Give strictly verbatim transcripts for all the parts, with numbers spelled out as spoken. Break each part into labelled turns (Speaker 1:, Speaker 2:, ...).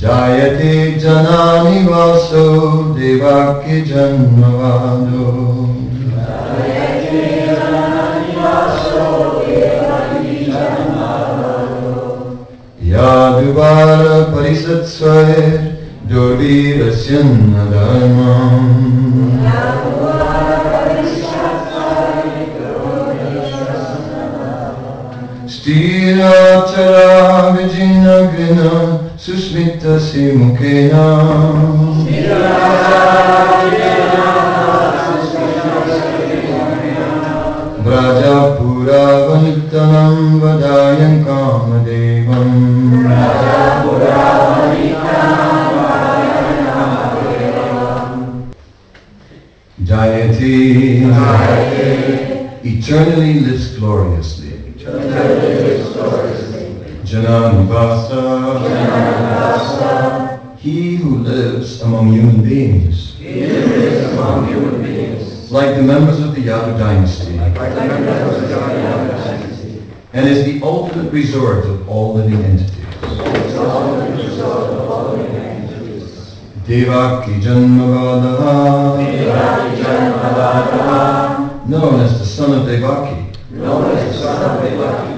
Speaker 1: Jayate Janani Vaso Devaki Janmavado. Jayate Janani Vaso Devaki Janmavado. Yaduvara Parisatsvair Durvirasyan Dharmam. Yaduvara Parisatsvair Durvirasyan Dharmam. Stira Chara Vijina Grina Susmita Simukena. Vrajapura Vanitanam Vadayan Kamadevam. Jayati eternally lives gloriously. Jananivasa, he who lives among human beings, he lives among human beings, like the members of the Yadu dynasty, like the members of the Yadu dynasty, and is the ultimate resort of all living entities. Devaki Janmavadaha, Devaki Janmavadaha, known as the son of Devaki, known as the son of Devaki.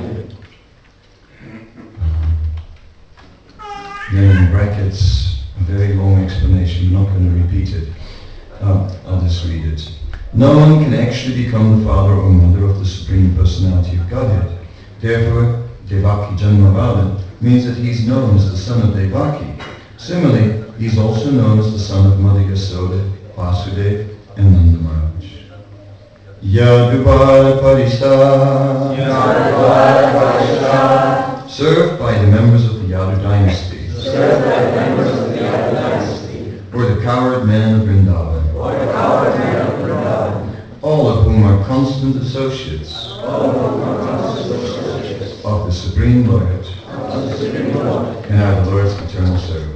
Speaker 1: Then in brackets, a very long explanation, I'm not going to repeat it. Uh, I'll just read it. No one can actually become the father or mother of the Supreme Personality of Godhead. Therefore, Devaki Janmavada means that he's known as the son of Devaki. Similarly, he's also known as the son of Mother Yasoda, Vasudeva, and Nanda Maharaj. Yaduvara Parishta, Yaduvara Parishta, served by the members of the Yadu dynasty, served by the members of the Yadu dynasty, or the coward men of Vrindavan, or the coward men of Vrindavan, all of whom are constant associates, all of whom are constant associates of the Supreme Lord, of the Supreme Lord, and are the Lord's eternal servants.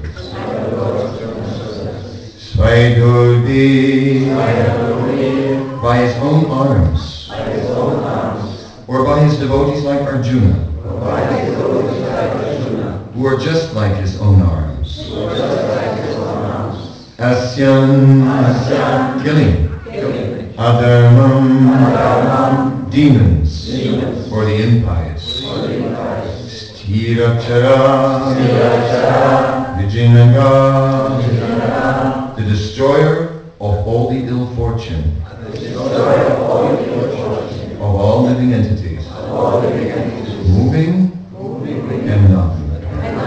Speaker 1: Svaidurvi, by his own arms, by his own arms, or by his devotees like Arjuna, or by his devotees like Arjuna, who are just like his own arms, who are just like his own arms. Asyan, Asyan, killing, killing. Adharmam, Adharmam, demons, demons, or the impious, or the impious. Sthirachara, Sthirachara, Vijinaga, Vijinaga, the destroyer of all the ill fortune, the destroyer of all the ill fortune, of all living entities, of all living entities, moving, moving, and not moving.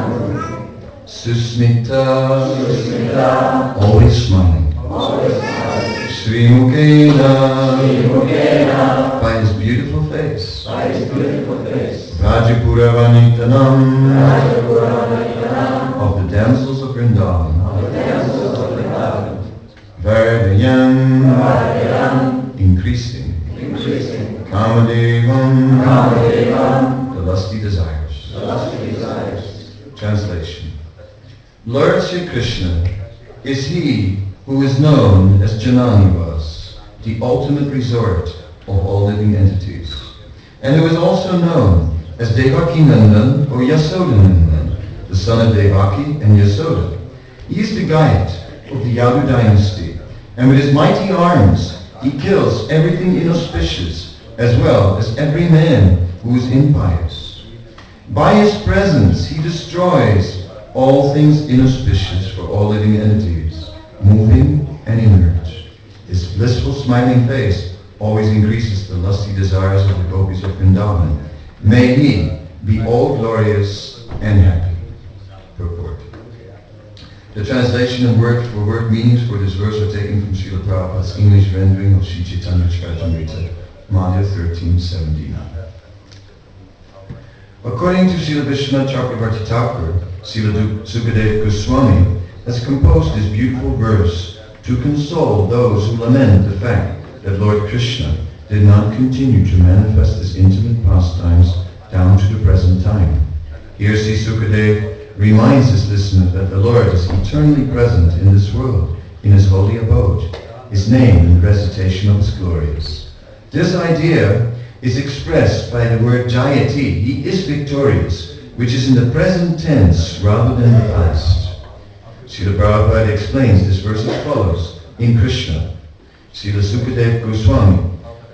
Speaker 1: Susmita, Susmita, always smiling, always smiling. Srimukena, Srimukena, by his beautiful face, by his beautiful face. Rajapura Vanitanam, Rajapura Vanitanam, of the damsels of Vrindavan, of the damsels of Vrindavan. Vardayam, Vardayam, increasing, increasing. Kamadevam, Kamadevam, the lusty desires, the lusty desires. Translation. Lord Sri Krishna is he who is known as Jananivas, the ultimate resort of all living entities, and who is also known as Devaki Nandan or Yasoda Nandan, the son of Devaki and Yasoda. He is the guide of the Yadu dynasty, and with his mighty arms he kills everything inauspicious as well as every man who is impious. By his presence he destroys all things inauspicious for all living entities, moving and inert. His blissful smiling face always increases the lusty desires of the gopis of Vrindavan. May he be all glorious and happy. Purport. The translation and word for word meanings for this verse are taken from Srila Prabhupada's English rendering of Sri Chaitanya Charitamrita, Madhya thirteen seventy-nine. According to Srila Vishwanath Chakravarti Thakur, Srila Sukadeva Goswami has composed this beautiful verse to console those who lament the fact that Lord Krishna did not continue to manifest his intimate pastimes down to the present time. Here Sri Sukadeva reminds his listener that the Lord is eternally present in this world, in his holy abode, his name and recitation of his glories. This idea is expressed by the word Jayati, he is victorious, which is in the present tense rather than the past. Srila Prabhupada explains this verse as follows in Krishna. Srila Sukadeva Goswami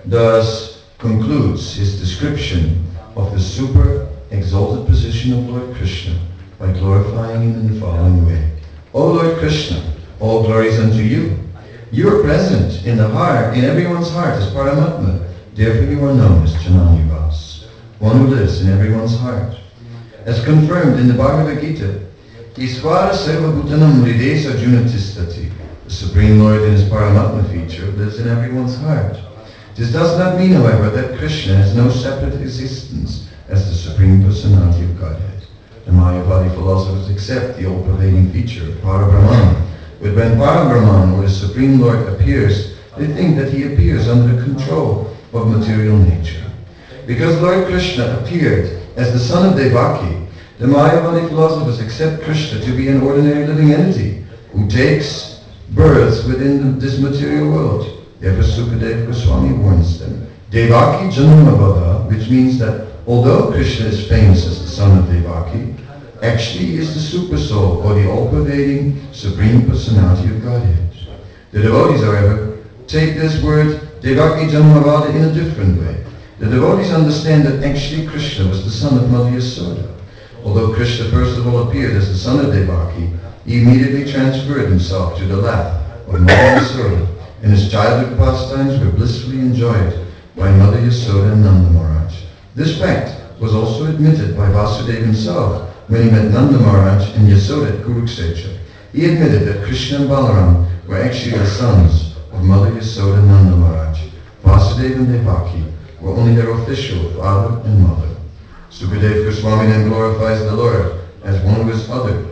Speaker 1: thus concludes his description of the super exalted position of Lord Krishna by glorifying him in the following way. O Lord Krishna, all glories unto you. You are present in the heart, in everyone's heart as Paramatma. Therefore you are known as Jananivas, one who lives in everyone's heart. As confirmed in the Bhagavad Gita, Isvara Seva Bhutanam Hrides Arjuna Tistati. The Supreme Lord in his Paramatma feature lives in everyone's heart. This does not mean, however, that Krishna has no separate existence as the Supreme Personality of Godhead. The Mayavadi philosophers accept the all-pervading feature of Parabrahman. But when Parabrahman, or the Supreme Lord, appears, they think that he appears under the control of material nature. Because Lord Krishna appeared as the son of Devaki, the Mayavadi philosophers accept Krishna to be an ordinary living entity who takes birth within this material world. Therefore Sukadeva Goswami warns them, Devaki Janmavada, which means that although Krishna is famous as the son of Devaki, actually he is the super soul, or the all-pervading Supreme Personality of Godhead. The devotees, however, take this word Devaki Janmavada in a different way. The devotees understand that actually Krishna was the son of Mother Yasoda. Although Krishna first of all appeared as the son of Devaki, he immediately transferred himself to the lap of Mother Yasoda, and his childhood pastimes were blissfully enjoyed by Mother Yasoda and Nanda Maharaj. This fact was also admitted by Vasudeva himself when he met Nanda Maharaj and Yasoda at Kurukshetra. He admitted that Krishna and Balaram were actually the sons of Mother Yasoda and Nanda Maharaj. Vasudeva and Devaki were only their official father and mother. Sukadeva Goswami then glorifies the Lord as one who is honored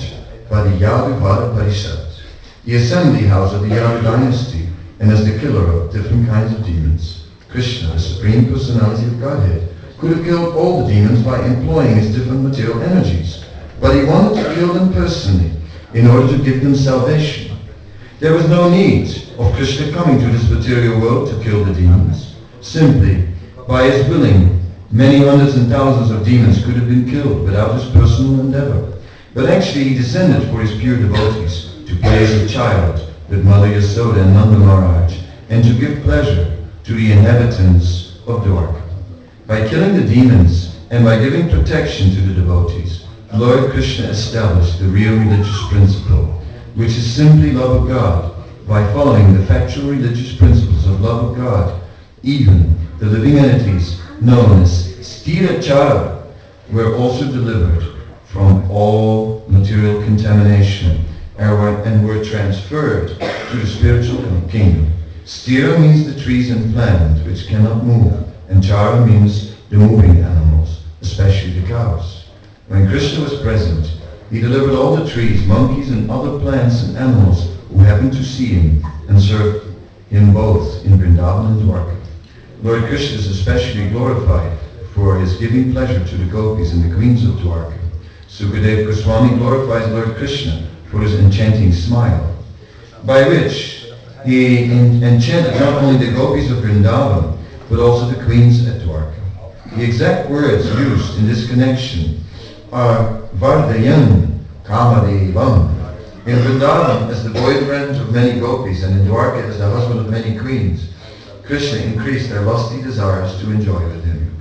Speaker 1: by the Yadu Vada Parishad, the assembly house of the Yadu dynasty, and as the killer of different kinds of demons. Krishna, the Supreme Personality of Godhead, could have killed all the demons by employing his different material energies, but he wanted to kill them personally in order to give them salvation. There was no need of Krishna coming to this material world to kill the demons. Simply, by his willing, many hundreds and thousands of demons could have been killed without his personal endeavor. But actually he descended for his pure devotees to play as a child with Mother Yasoda and Nanda Maharaj, and to give pleasure to the inhabitants of Dwarka. By killing the demons and by giving protection to the devotees, Lord Krishna established the real religious principle, which is simply love of God. By following the factual religious principles of love of God, even the living entities known as Sthirachara were also delivered from all material contamination and were transferred to the spiritual kingdom. Sthira means the trees and plants which cannot move, and Chara means the moving animals, especially the cows. When Krishna was present, he delivered all the trees, monkeys, and other plants and animals who happened to see him and served him both in Vrindavan and Dwarka. Lord Krishna is especially glorified for his giving pleasure to the gopis and the queens of Dwarka. Sukadeva Goswami glorifies Lord Krishna for his enchanting smile, by which he en- enchanted not only the gopis of Vrindavan, but also the queens at Dwarka. The exact words used in this connection are Vardayan Kamadevam. In Vrindavan as the boyfriend of many gopis, and in Dwarka as the husband of many queens, Krishna increased their lusty desires to enjoy with him.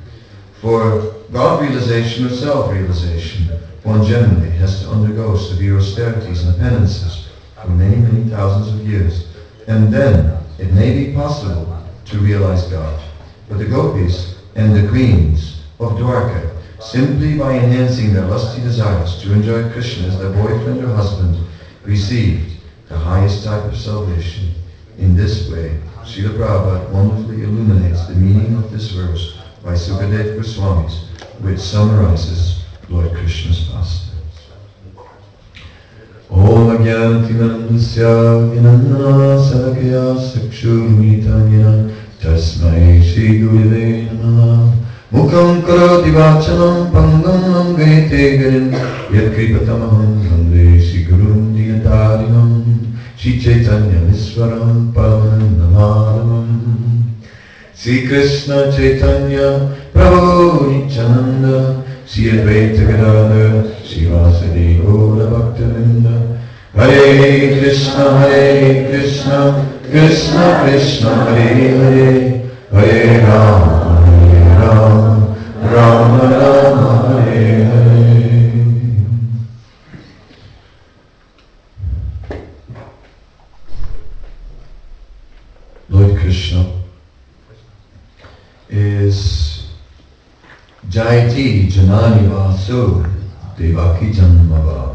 Speaker 1: For God realization or self-realization, one generally has to undergo severe austerities and penances for many, many thousands of years, and then it may be possible to realize God. But the gopis and the queens of Dwarka, simply by enhancing their lusty desires to enjoy Krishna as their boyfriend or husband, received the highest type of salvation. In this way, Srila Prabhupada wonderfully illuminates the meaning of this verse by Sukadeva Goswami, which summarizes Lord Krishna's pastimes. Om Ajnanatinandasya Vinandana Salakaya Sakshurmitanyana Tasmai Shri Gurave Namaha Mukham Karoti Vachanam Pangam Angayate Garin Yat Kripatamaham Vande Shri Gurun Diyatarinam Shri Chaitanya Viswaram Paramanandamadamam Sri Krishna Chaitanya Prabhu Nityananda Sri Advaita Gadadhara Sri Vasudeva Bhaktavinda Hare Krishna, Hare Krishna, Krishna Krishna, Hare Hare, Hare Rama, Hare Rama, Rama Rama, Hare Hare. Lord Krishna is Jayati Janani Vasu Devaki Janmavada.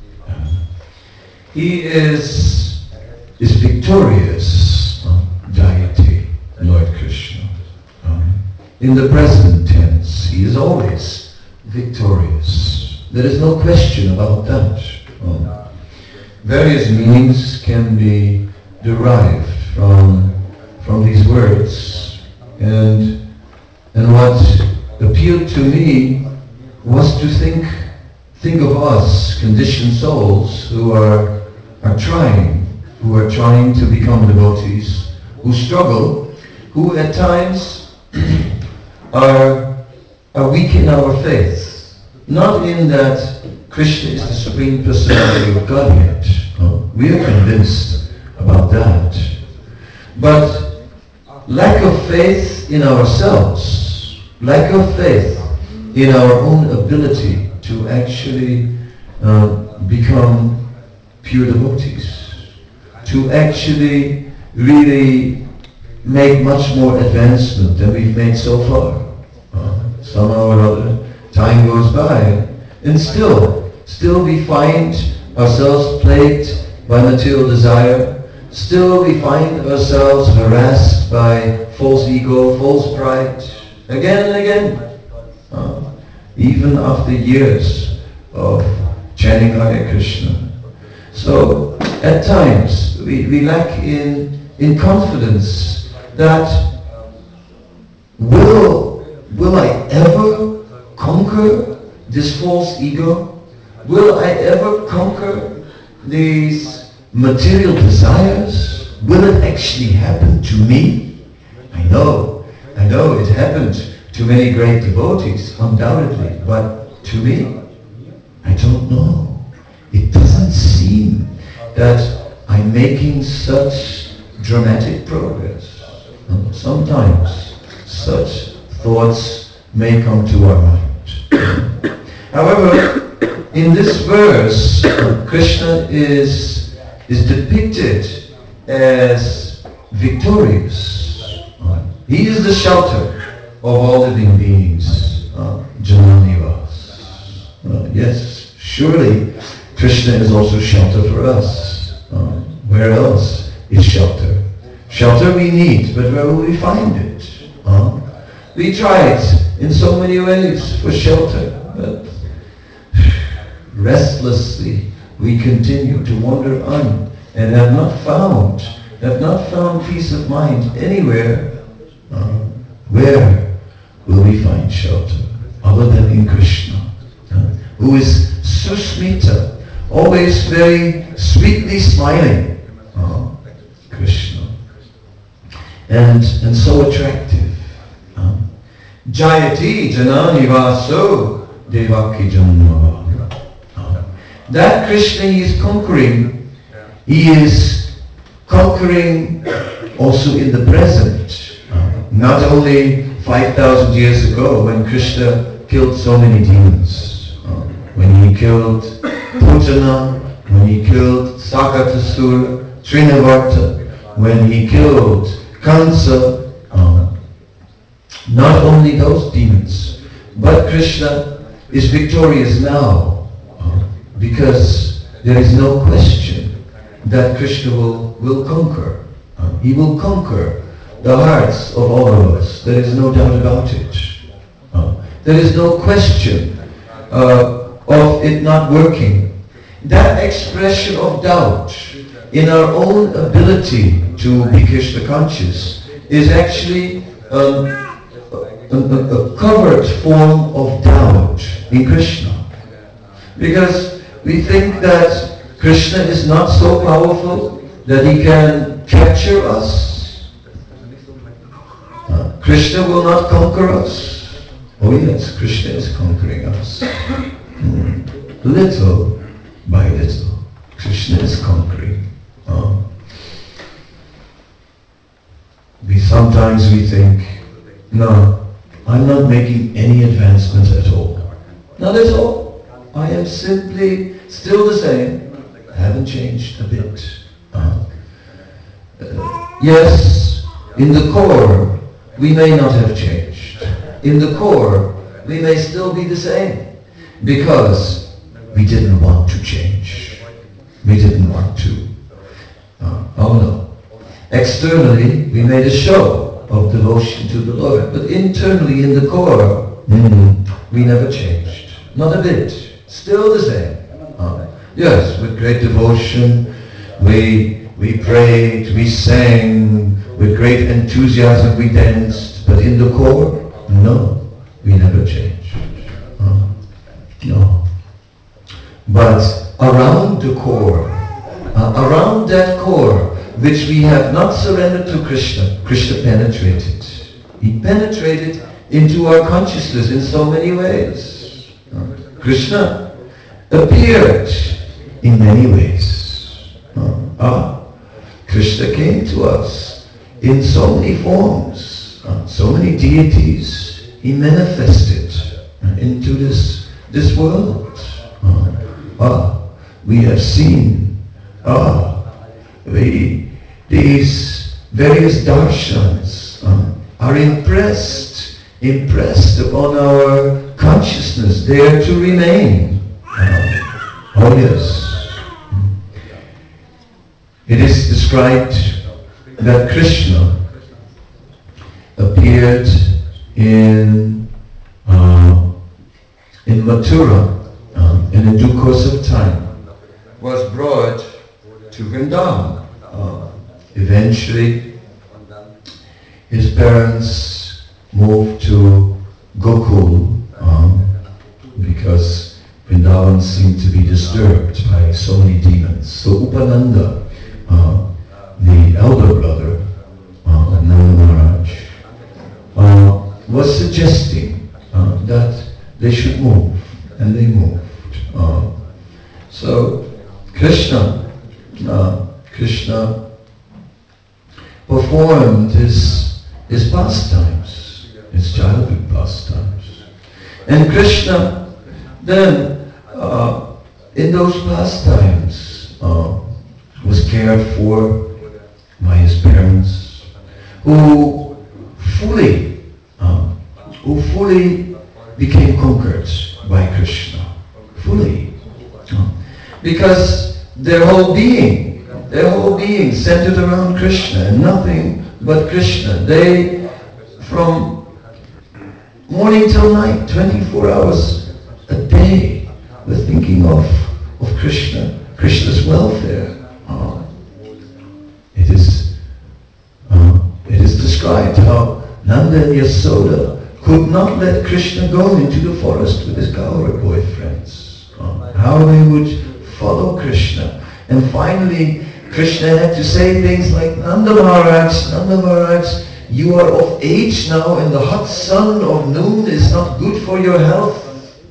Speaker 1: He is, is victorious, uh, Jayati, Lord Krishna. Um, in the present tense, he is always victorious. There is no question about that. Um, various meanings can be derived from, from these words. And, and what appealed to me was to think, think of us, conditioned souls, who are are trying, who are trying to become devotees, who struggle, who at times are, are weak in our faith. Not in that Krishna is the Supreme Personality of Godhead. No, we are convinced about that. But lack of faith in ourselves, lack of faith in our own ability to actually uh, become pure devotees, to actually really make much more advancement than we've made so far. Uh, somehow or other, time goes by, and still, still we find ourselves plagued by material desire, still we find ourselves harassed by false ego, false pride, again and again. Uh, even after years of chanting Hare Krishna. So, at times, we, we lack in, in confidence that will, will I ever conquer this false ego? Will I ever conquer these material desires? Will it actually happen to me? I know, I know it happened to many great devotees, undoubtedly, but to me, I don't know. It doesn't seem that I'm making such dramatic progress. Sometimes such thoughts may come to our mind. However, in this verse, Krishna is, is depicted as victorious. He is the shelter of all living beings. Uh, Jananivas. Uh, yes, surely Krishna is also shelter for us. Um, where else is shelter? Shelter we need, but where will we find it? Uh, we tried in so many ways for shelter, but restlessly we continue to wander on and have not found, have not found peace of mind anywhere. Uh, where will we find shelter other than in Krishna, uh, who is Susmita, always very sweetly smiling, uh, Krishna, and and so attractive. Uh, Jayati Janani Vaso Devaki Janmavada. Uh, that Krishna he is conquering, he is conquering also in the present. Uh, not only five thousand years ago when Krishna killed so many demons. Uh, when he killed Putana, when he killed Sakatasura, Trinavarta, when he killed Kansa, uh, not only those demons, but Krishna is victorious now, uh, because there is no question that Krishna will, will conquer. Uh, he will conquer the hearts of all of us. There is no doubt about it. Uh, there is no question uh, of it not working. That expression of doubt in our own ability to be Krishna conscious is actually um, a, a, a covered form of doubt in Krishna. Because we think that Krishna is not so powerful that he can capture us. Uh, Krishna will not conquer us. Oh yes, Krishna is conquering us. Mm. Little by little, Krishna is conquering. Uh, we sometimes we think, no, I'm not making any advancements at all. Not at all. I am simply still the same. I haven't changed a bit. Uh, uh, yes, in the core, we may not have changed. In the core, we may still be the same. Because we didn't want to change. We didn't want to. Uh, oh no. Externally, we made a show of devotion to the Lord. But internally, in the core, mm, we never changed. Not a bit. Still the same. Uh, yes, with great devotion, we, we prayed, we sang, with great enthusiasm we danced. But in the core, no, we never changed. Uh, No. But around the core, uh, around that core, which we have not surrendered to Krishna, Krishna penetrated. He penetrated into our consciousness in so many ways. Uh, Krishna appeared in many ways. Uh, ah, Krishna came to us in so many forms, uh, so many deities. He manifested uh, into this This world. Uh, ah, we have seen ah, we, these various darshans uh, are impressed, impressed upon our consciousness, there to remain. Uh, oh yes. It is described that Krishna appeared in uh, in Mathura, um, and in due course of time, was brought to Vrindavan. Uh, eventually, his parents moved to Gokul um, because Vrindavan seemed to be disturbed by so many demons. So Upananda, uh, the elder brother uh, of Nanda Maharaj, uh, was suggesting uh, that they should move, and they moved. Uh, so Krishna, uh, Krishna performed his his pastimes, his childhood pastimes, and Krishna then, uh, in those pastimes, uh, was cared for by his parents, who fully, uh, who fully became conquered by Krishna, fully. Because their whole being, their whole being centered around Krishna and nothing but Krishna. They, from morning till night, twenty-four hours a day, were thinking of, of Krishna, Krishna's welfare. Uh, it is, uh, it is described how Nanda and Yasoda could not let Krishna go into the forest with his cowherd boyfriends. Uh, how they would follow Krishna. And finally, Krishna had to say things like, Nanda Maharaj, Nanda Maharaj, you are of age now and the hot sun of noon is not good for your health.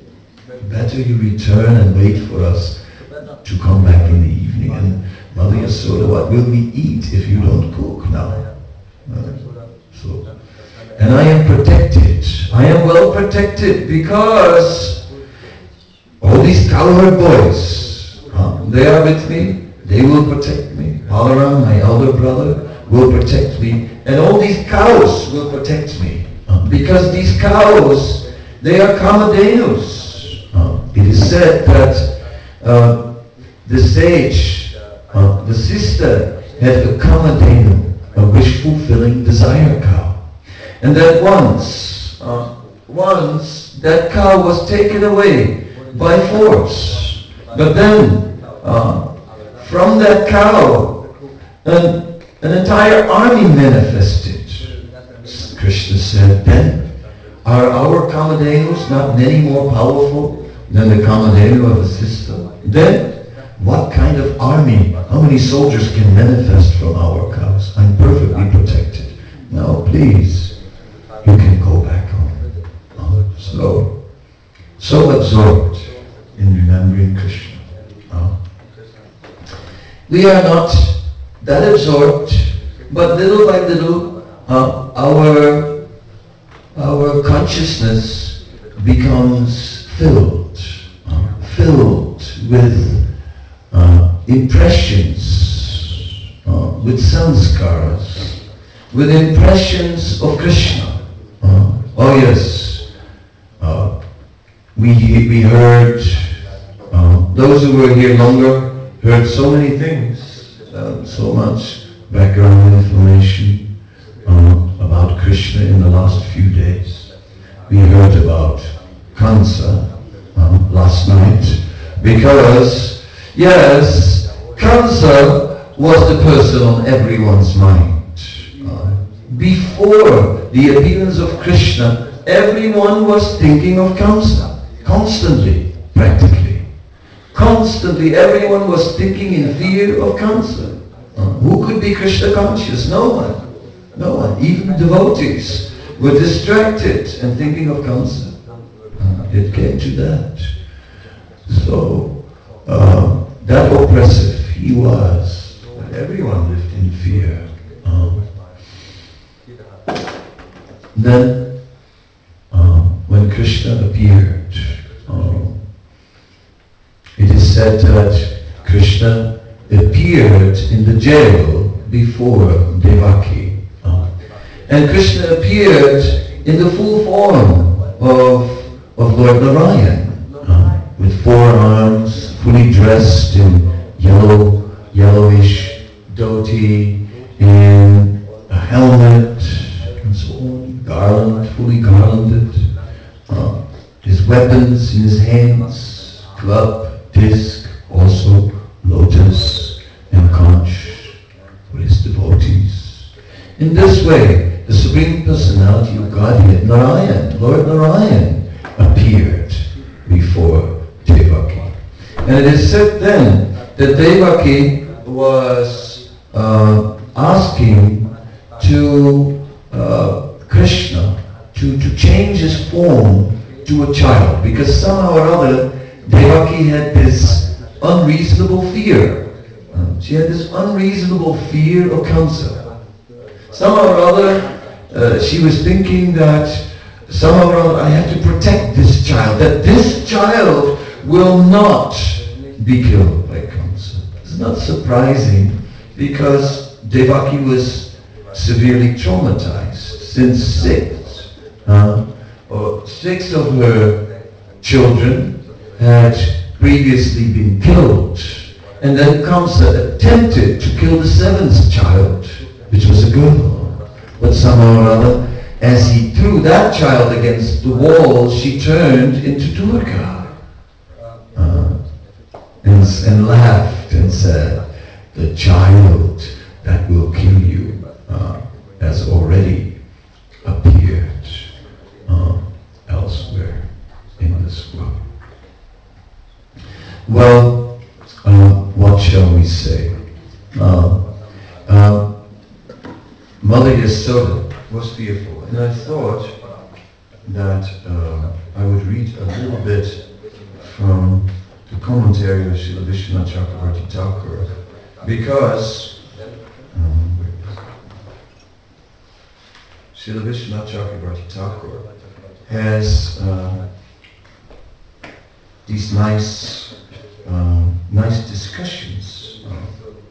Speaker 1: Better you return and wait for us to come back in the evening. And Mother Yasoda, what will we eat if you don't cook now? Uh, so, and I am protected. I am well protected because all these cowherd boys, uh, they are with me. They will protect me. Balaram, my elder brother, will protect me. And all these cows will protect me. Uh, because these cows, they are Kamadhenus. Uh, it is said that uh, the sage, uh, the sister, had a Kamadhenu, a wish-fulfilling desire cow. And that once, uh, once that cow was taken away by force. But then, uh, from that cow, an, an entire army manifested. Krishna said, then, are our Kamadhenus not many more powerful than the Kamadhenu of a sister? Then, what kind of army, how many soldiers can manifest from our cows? I'm perfectly protected. Now, please, you can go back home. Oh, so, so absorbed in remembering Krishna. Oh. we are not that absorbed, but little by little uh, our, our consciousness becomes filled, uh, filled with uh, impressions, uh, with sanskaras, with impressions of Krishna. Uh, oh yes, uh, we, we heard, uh, those who were here longer heard so many things, uh, so much background information uh, about Krishna in the last few days. We heard about Kansa uh, last night because, yes, Kansa was the person on everyone's mind. Uh, before the appearance of Krishna, everyone was thinking of Kansa, constantly, practically. Constantly, everyone was thinking in fear of Kansa. Uh, who could be Krishna conscious? No one. No one. Even devotees were distracted and thinking of Kansa. Uh, it came to that. So, uh, that oppressive he was. Everyone lived in fear. Um, then, uh, when Krishna appeared, um, it is said that Krishna appeared in the jail before Devaki. Uh, and Krishna appeared in the full form of, of Lord Narayan, uh, with four arms, fully dressed in yellow, yellowish dhoti, in a helmet, and so on, garland, fully garlanded. Uh, his weapons in his hands, club, disc, also lotus and conch for his devotees. In this way, the Supreme Personality of Godhead, Narayan, Lord Narayan, appeared before Devaki. And it is said then that Devaki was uh, asking to uh, Krishna to, to change his form to a child, because somehow or other Devaki had this unreasonable fear. Uh, she had this unreasonable fear of Kansa. Somehow or other, uh, she was thinking that somehow or other, I have to protect this child, that this child will not be killed by Kansa. It's not surprising, because Devaki was severely traumatized since six, uh, or six of her children had previously been killed, and then Kamsa attempted to kill the seventh child, which was a girl. But somehow or other, as he threw that child against the wall, she turned into Durga uh, and, and laughed and said, "The child that will kill you uh, has already appeared uh, elsewhere in this world." Well, uh, what shall we say? Uh, uh, Mother Yasoda was fearful, and I thought that uh, I would read a little bit from the commentary of Srila Vishwanath Chakravarti Thakur, because um, Srila Vishwanath Chakravarti Thakur has uh, these nice Uh, nice discussions. Uh,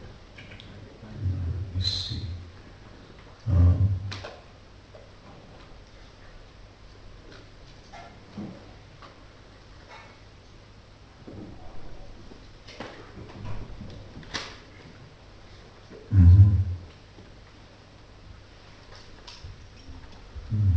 Speaker 1: let me see. Um, mm-hmm. mm.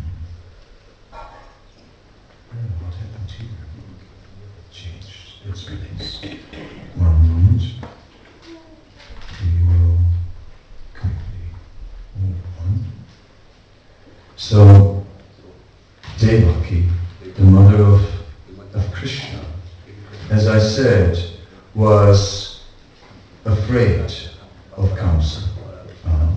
Speaker 1: Oh, what happened here? Changed. It's released. One moment. We will quickly move on. So, Devaki, the mother of, of Krishna, as I said, was afraid of Kamsa. Um,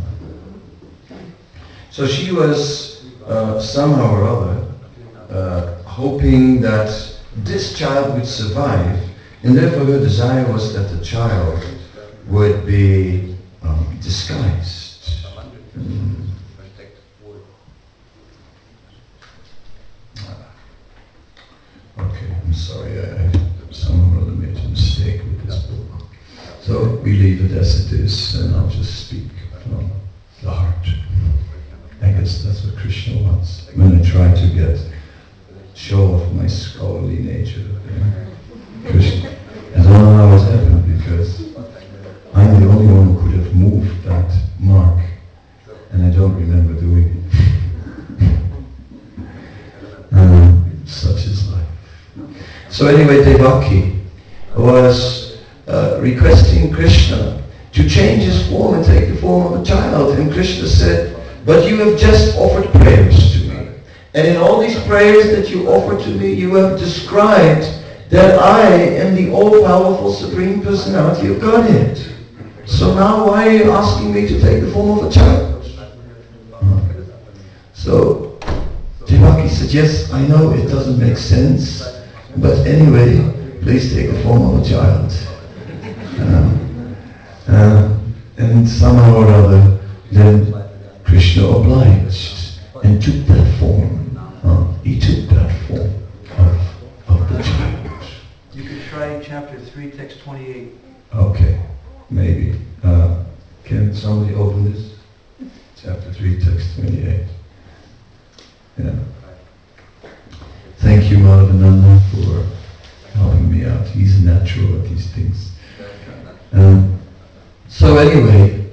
Speaker 1: so she was uh, somehow or other uh, hoping that this child would survive, and therefore her desire was that the child would be um, disguised. Mm. Okay, I'm sorry, I, I somehow or other made a mistake with this book. So we leave it as it is, and I'll just speak from the heart. I guess that's what Krishna wants. When I try to get show off my scholarly nature, you know, Krishna. I don't know how it happened, because I'm the only one who could have moved that mark, and I don't remember doing it. um, such is life. So anyway, Devaki was uh, requesting Krishna to change his form and take the form of a child, and Krishna said, but you have just offered prayers to me, and in all these prayers that you offered to me, you have described that I am the all-powerful Supreme Personality of Godhead. So now why are you asking me to take the form of a child? Uh, so Devaki said, yes, I know it doesn't make sense, but anyway, please take the form of a child. Um, uh, and somehow or other, then Krishna obliged and took that form. Uh, he took that form of, of the child.
Speaker 2: You could try chapter three, text twenty-eight.
Speaker 1: Okay, maybe. Uh, can somebody open this? Chapter three, text twenty-eight. Yeah. Thank you, Madhavananda, for helping me out. He's natural at these things. Um, so anyway,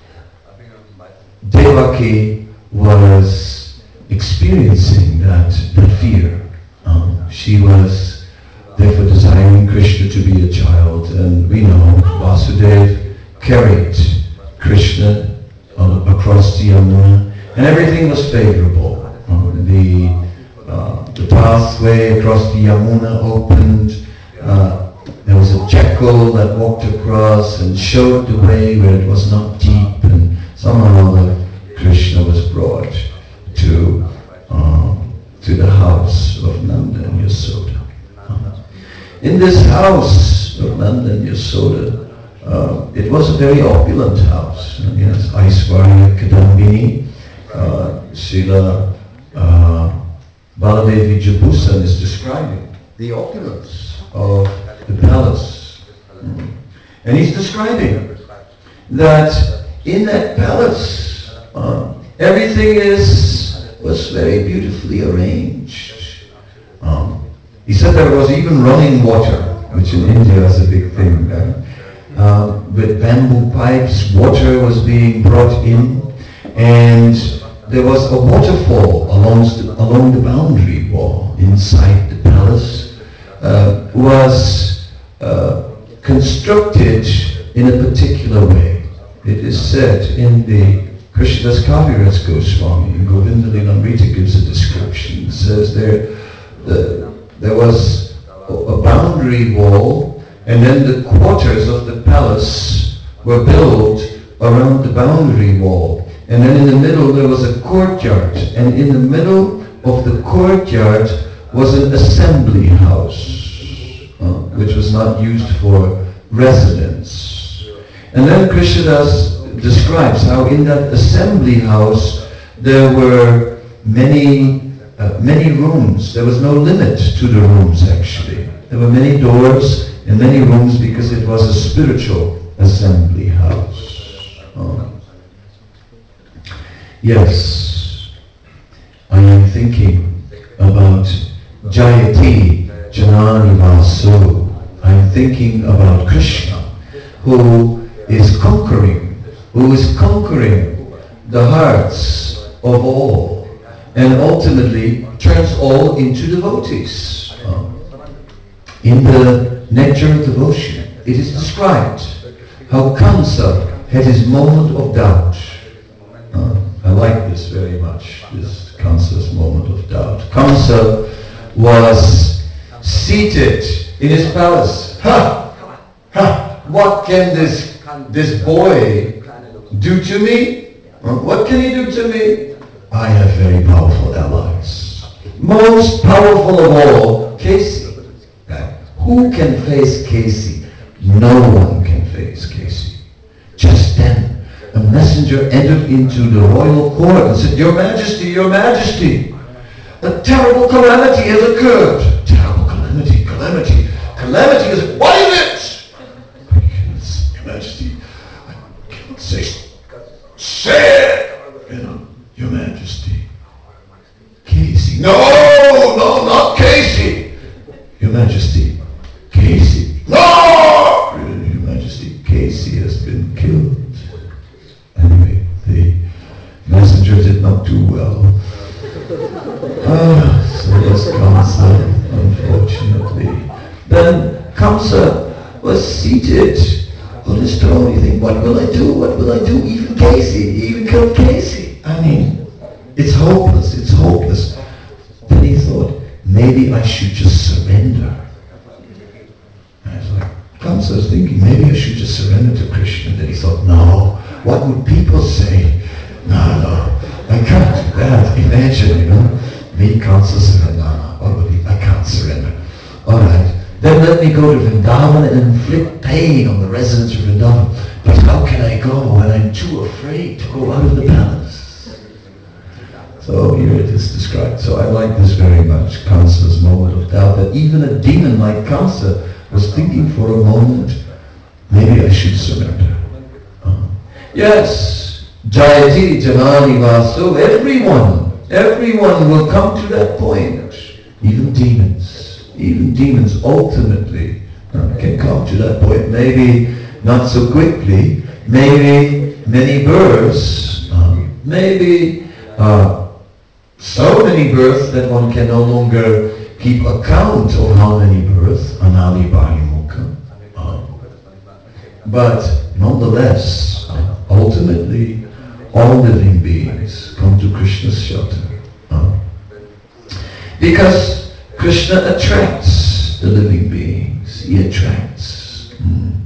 Speaker 1: Devaki was experiencing that, that fear. Um, she was therefore desiring Krishna to be a child, and we know Vasudeva carried Krishna uh, across the Yamuna, and everything was favorable. Um, the uh, the pathway across the Yamuna opened. Uh, there was a jackal that walked across and showed the way where it was not deep, and somehow or other Krishna was brought to um, to the house of Nanda and Yasoda. In this house of Nanda and Yasoda, uh, it was a very opulent house. Yes, Aishwarya Kadambini, uh, Srila uh, Baladevi Jabhusan is describing the opulence of the palace. And he's describing that in that palace, uh, everything is was very beautifully arranged. Um, He said there was even running water, which in India is a big thing. Uh, uh, with bamboo pipes, water was being brought in, and there was a waterfall along the, along the boundary wall inside the palace. Uh, was uh, constructed in a particular way. It is said in the Krishnadas Kaviraj Goswami, Govinda Lilamrita gives a description. It says there, the There was a boundary wall, and then the quarters of the palace were built around the boundary wall. And then in the middle there was a courtyard, and in the middle of the courtyard was an assembly house, uh, which was not used for residence. And then Krishnadas describes how in that assembly house there were many Uh, many rooms. There was no limit to the rooms, actually. There were many doors and many rooms because it was a spiritual assembly house. Oh. Yes, I am thinking about Jayati Janani Vasu. I am thinking about Krishna, who is conquering, who is conquering the hearts of all, and ultimately turns all into devotees. Um, in the Nectar of Devotion, it is described how Kamsa had his moment of doubt. Uh, I like this very much, this Kamsa's moment of doubt. Kamsa was seated in his palace. Ha! Ha! What can this, this boy do to me? Uh, what can he do to me? I have very powerful allies. Most powerful of all, Casey. Who can face Casey? No one can face Casey. messenger entered into the royal court and said, Your Majesty, Your Majesty, a terrible calamity has occurred. Terrible calamity, calamity, calamity is, what is it? Your Majesty, I cannot say, say it, you know, Your Majesty. Casey, no, no, not Casey. Your Majesty, Casey, no! Your Majesty, Casey has been killed. Anyway, the messenger did not do well. Ah, so was Kamsa, unfortunately. Then Kamsa was seated on his throne. You think, what will I do? What will I do? Even Casey, he even killed Casey. I mean, it's hopeless, it's hopeless. Then he thought, maybe I should just surrender. And I was like, Kamsa was thinking, maybe I should just surrender to Krishna. Then he thought, no, what would people say? No, no, I can't do that. Imagine, you know, me Kamsa surrender. No, no, what would be, I can't surrender. All right, then let me go to Vrindavan and inflict pain on the residents of Vrindavan. But how can I go when I'm too afraid to go out of the palace? So here it is described. So I like this very much, Kamsa's moment of doubt, that even a demon like Kamsa was thinking for a moment, maybe I should surrender. Uh, yes, Jayati Janani Vasu, everyone, everyone will come to that point. Even demons, even demons ultimately uh, can come to that point. Maybe not so quickly, maybe many births, um, maybe uh, so many births that one can no longer keep account of how many births, Anali Bhari Mukha. Um, but nonetheless, uh, ultimately, all living beings come to Krishna's shelter. Uh, because Krishna attracts the living beings. He attracts. Mm.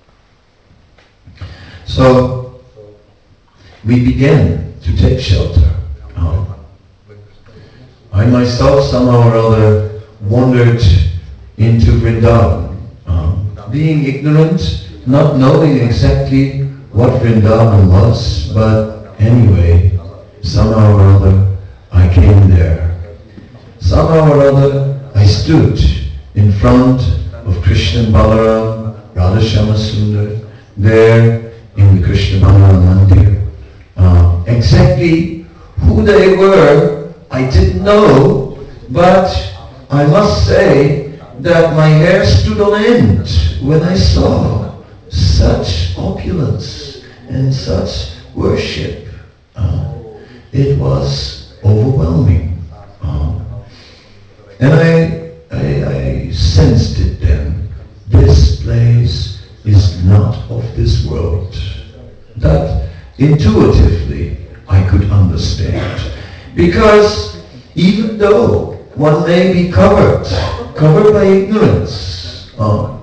Speaker 1: So, we began to take shelter. Uh, I myself somehow or other wandered into Vrindavan, um, being ignorant, not knowing exactly what Vrindavan was, but anyway, somehow or other I came there. Somehow or other I stood in front of Krishna and Balaram, Radha Shama Sundar, there in the Krishna Balaram Mandir. Uh, exactly who they were I didn't know, but I must say that my hair stood on end when I saw such opulence and such worship. Uh, it was overwhelming. Uh, and I, I, I sensed it then. This place is not of this world. That intuitively I could understand. Because even though one may be covered, covered by ignorance, um,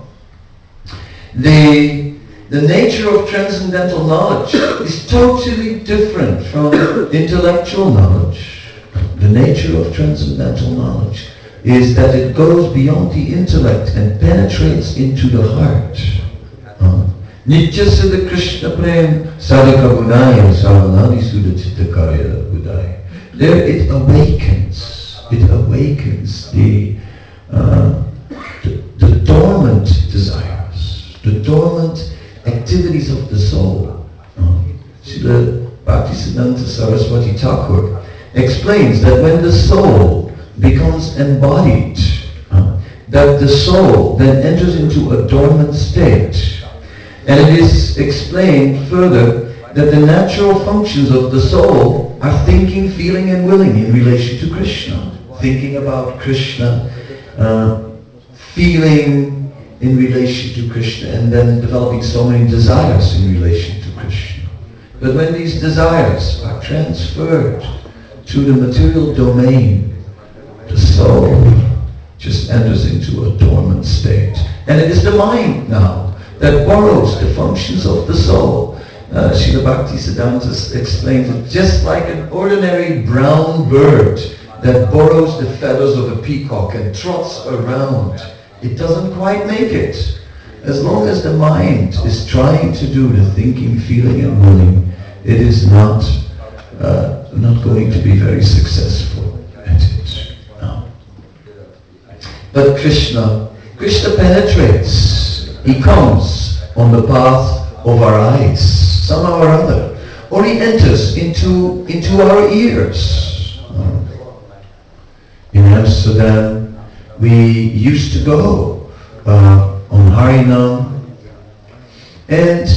Speaker 1: the, the nature of transcendental knowledge is totally different from intellectual knowledge. The nature of transcendental knowledge is that it goes beyond the intellect and penetrates into the heart. Nitya Siddha Krishna Prem Sadhaka Gunaya Savanadi Sudha Chittakarya Budaya. There it awakens, it awakens the, uh, the, the dormant desires, the dormant activities of the soul. Uh, Srila Bhaktisiddhanta Saraswati Thakur explains that when the soul becomes embodied, uh, that the soul then enters into a dormant state. And it is explained further that the natural functions of the soul are thinking, feeling and willing in relation to Krishna. Thinking about Krishna, uh, feeling in relation to Krishna, and then developing so many desires in relation to Krishna. But when these desires are transferred to the material domain, the soul just enters into a dormant state. And it is the mind now that borrows the functions of the soul. Uh, Srila Bhaktisiddhanta explains it just like an ordinary brown bird that borrows the feathers of a peacock and trots around. It doesn't quite make it. As long as the mind is trying to do the thinking, feeling and willing, it is not uh, not going to be very successful at it. No. But Krishna, Krishna penetrates. He comes on the path of our eyes, somehow or other, or he enters into into our ears. In Amsterdam, we used to go uh, on Harinam, and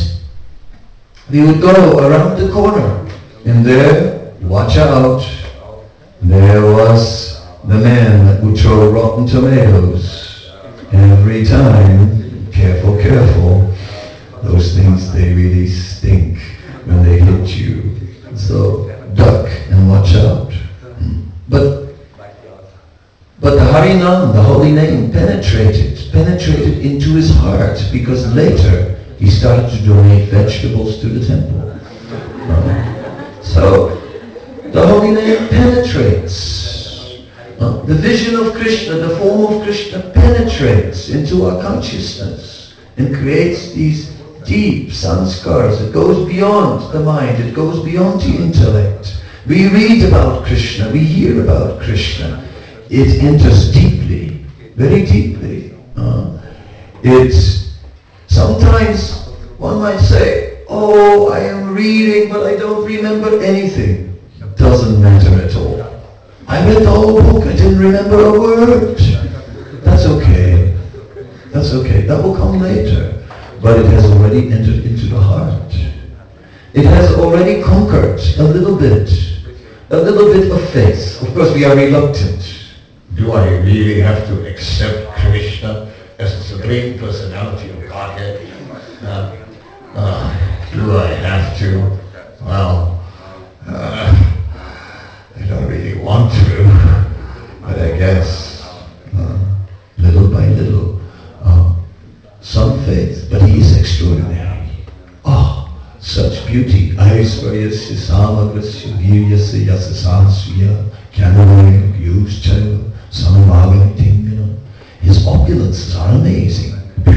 Speaker 1: we would go around the corner, and there, watch out, there was the man that would throw rotten tomatoes every time. Careful, careful. Those things, they really stink when they hit you. So duck and watch out. But but the Harinam, the holy name, penetrated, penetrated into his heart, because later he started to donate vegetables to the temple. Uh, so the holy name penetrates. Uh, the vision of Krishna, the form of Krishna penetrates into our consciousness and creates these deep sanskars. It goes beyond the mind, it goes beyond the intellect. We read about Krishna, we hear about Krishna. It enters deeply, very deeply. Uh, it's sometimes one might say, oh, I am reading, but I don't remember anything. Doesn't matter at all. I read the whole book, I didn't remember a word. That's okay. That's okay. That will come later. But it has already entered into the heart. It has already conquered a little bit, a little bit of faith. Of course, we are reluctant. Do I really have to accept Krishna as the Supreme Personality of Godhead? Uh, uh, do I have to? Well, uh, I don't really want to, but I guess uh, little by little, uh, some faith, but he is extraordinary. Oh, such beauty. Aishvaryasya samagrasya viryasya yasasansya kyanavaya yuschaya samavagamitingana. His opulences are amazing.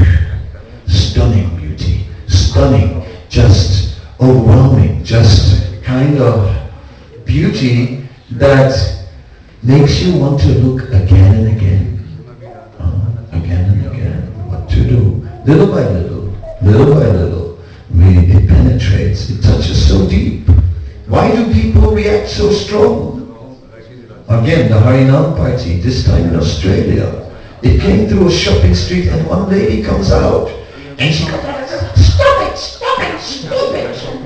Speaker 1: Stunning beauty. Stunning. Just overwhelming. Just kind of beauty that makes you want to look again and again. Uh, again and again. What to do? Little by little. Little by little. We, it penetrates. It touches so deep. Why do people react so strong? Again, the Harinam party, this time in Australia. It came through a shopping street and one lady comes out and she comes out and says, stop it, stop it, stop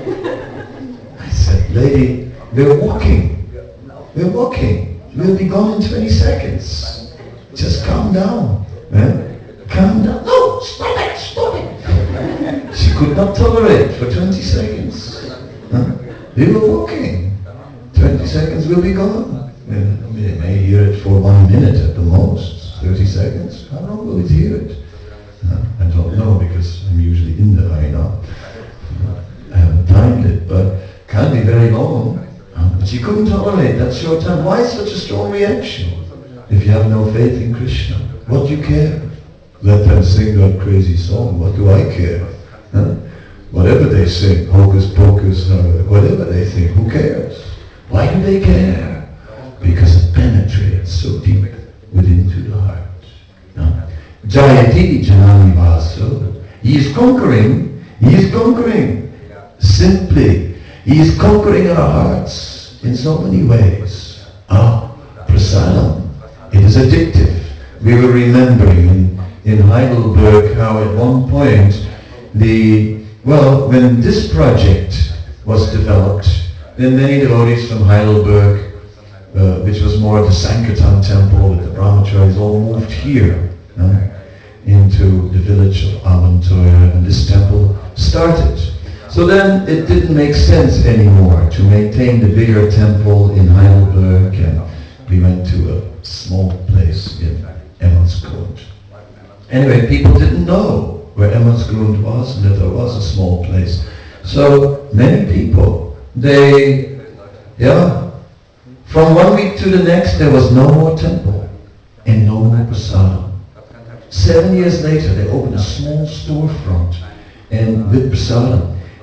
Speaker 1: it. I said, lady, we're walking. We're walking. We'll be gone in twenty seconds. Just calm down. Eh? Calm down. No, stop it, stop it. She could not tolerate for twenty seconds. Huh? We were walking. twenty seconds, we'll be gone. They may hear it for one minute at the most, thirty seconds. How long will it hear it? Uh, I don't know, because I'm usually in the Harinam. Uh, I haven't timed it, but can't be very long. Uh, but you couldn't tolerate that short time. Why such a strong reaction? If you have no faith in Krishna, what do you care? Let them sing that crazy song. What do I care? Huh? Whatever they sing, hocus pocus, uh, whatever they think, who cares? Why do they care? Because it penetrates so deep within to the heart. No? Jayati Janani Vaso. He is conquering. He is conquering. Simply. He is conquering our hearts in so many ways. Ah, prasadam. It is addictive. We were remembering in, in Heidelberg how at one point the, well, when this project was developed, then many devotees from Heidelberg, Uh, which was more the Sankirtan temple with the brahmacharis, all moved here uh, into the village of Avantoya, and this temple started. So then it didn't make sense anymore to maintain the bigger temple in Heidelberg, and we went to a small place in Emmelsgrund. Anyway, people didn't know where Emmelsgrund was and that there was a small place. So many people, they, yeah, from one week to the next, there was no more temple and no more prasadam. Seven years later, they opened a small storefront and with prasadam.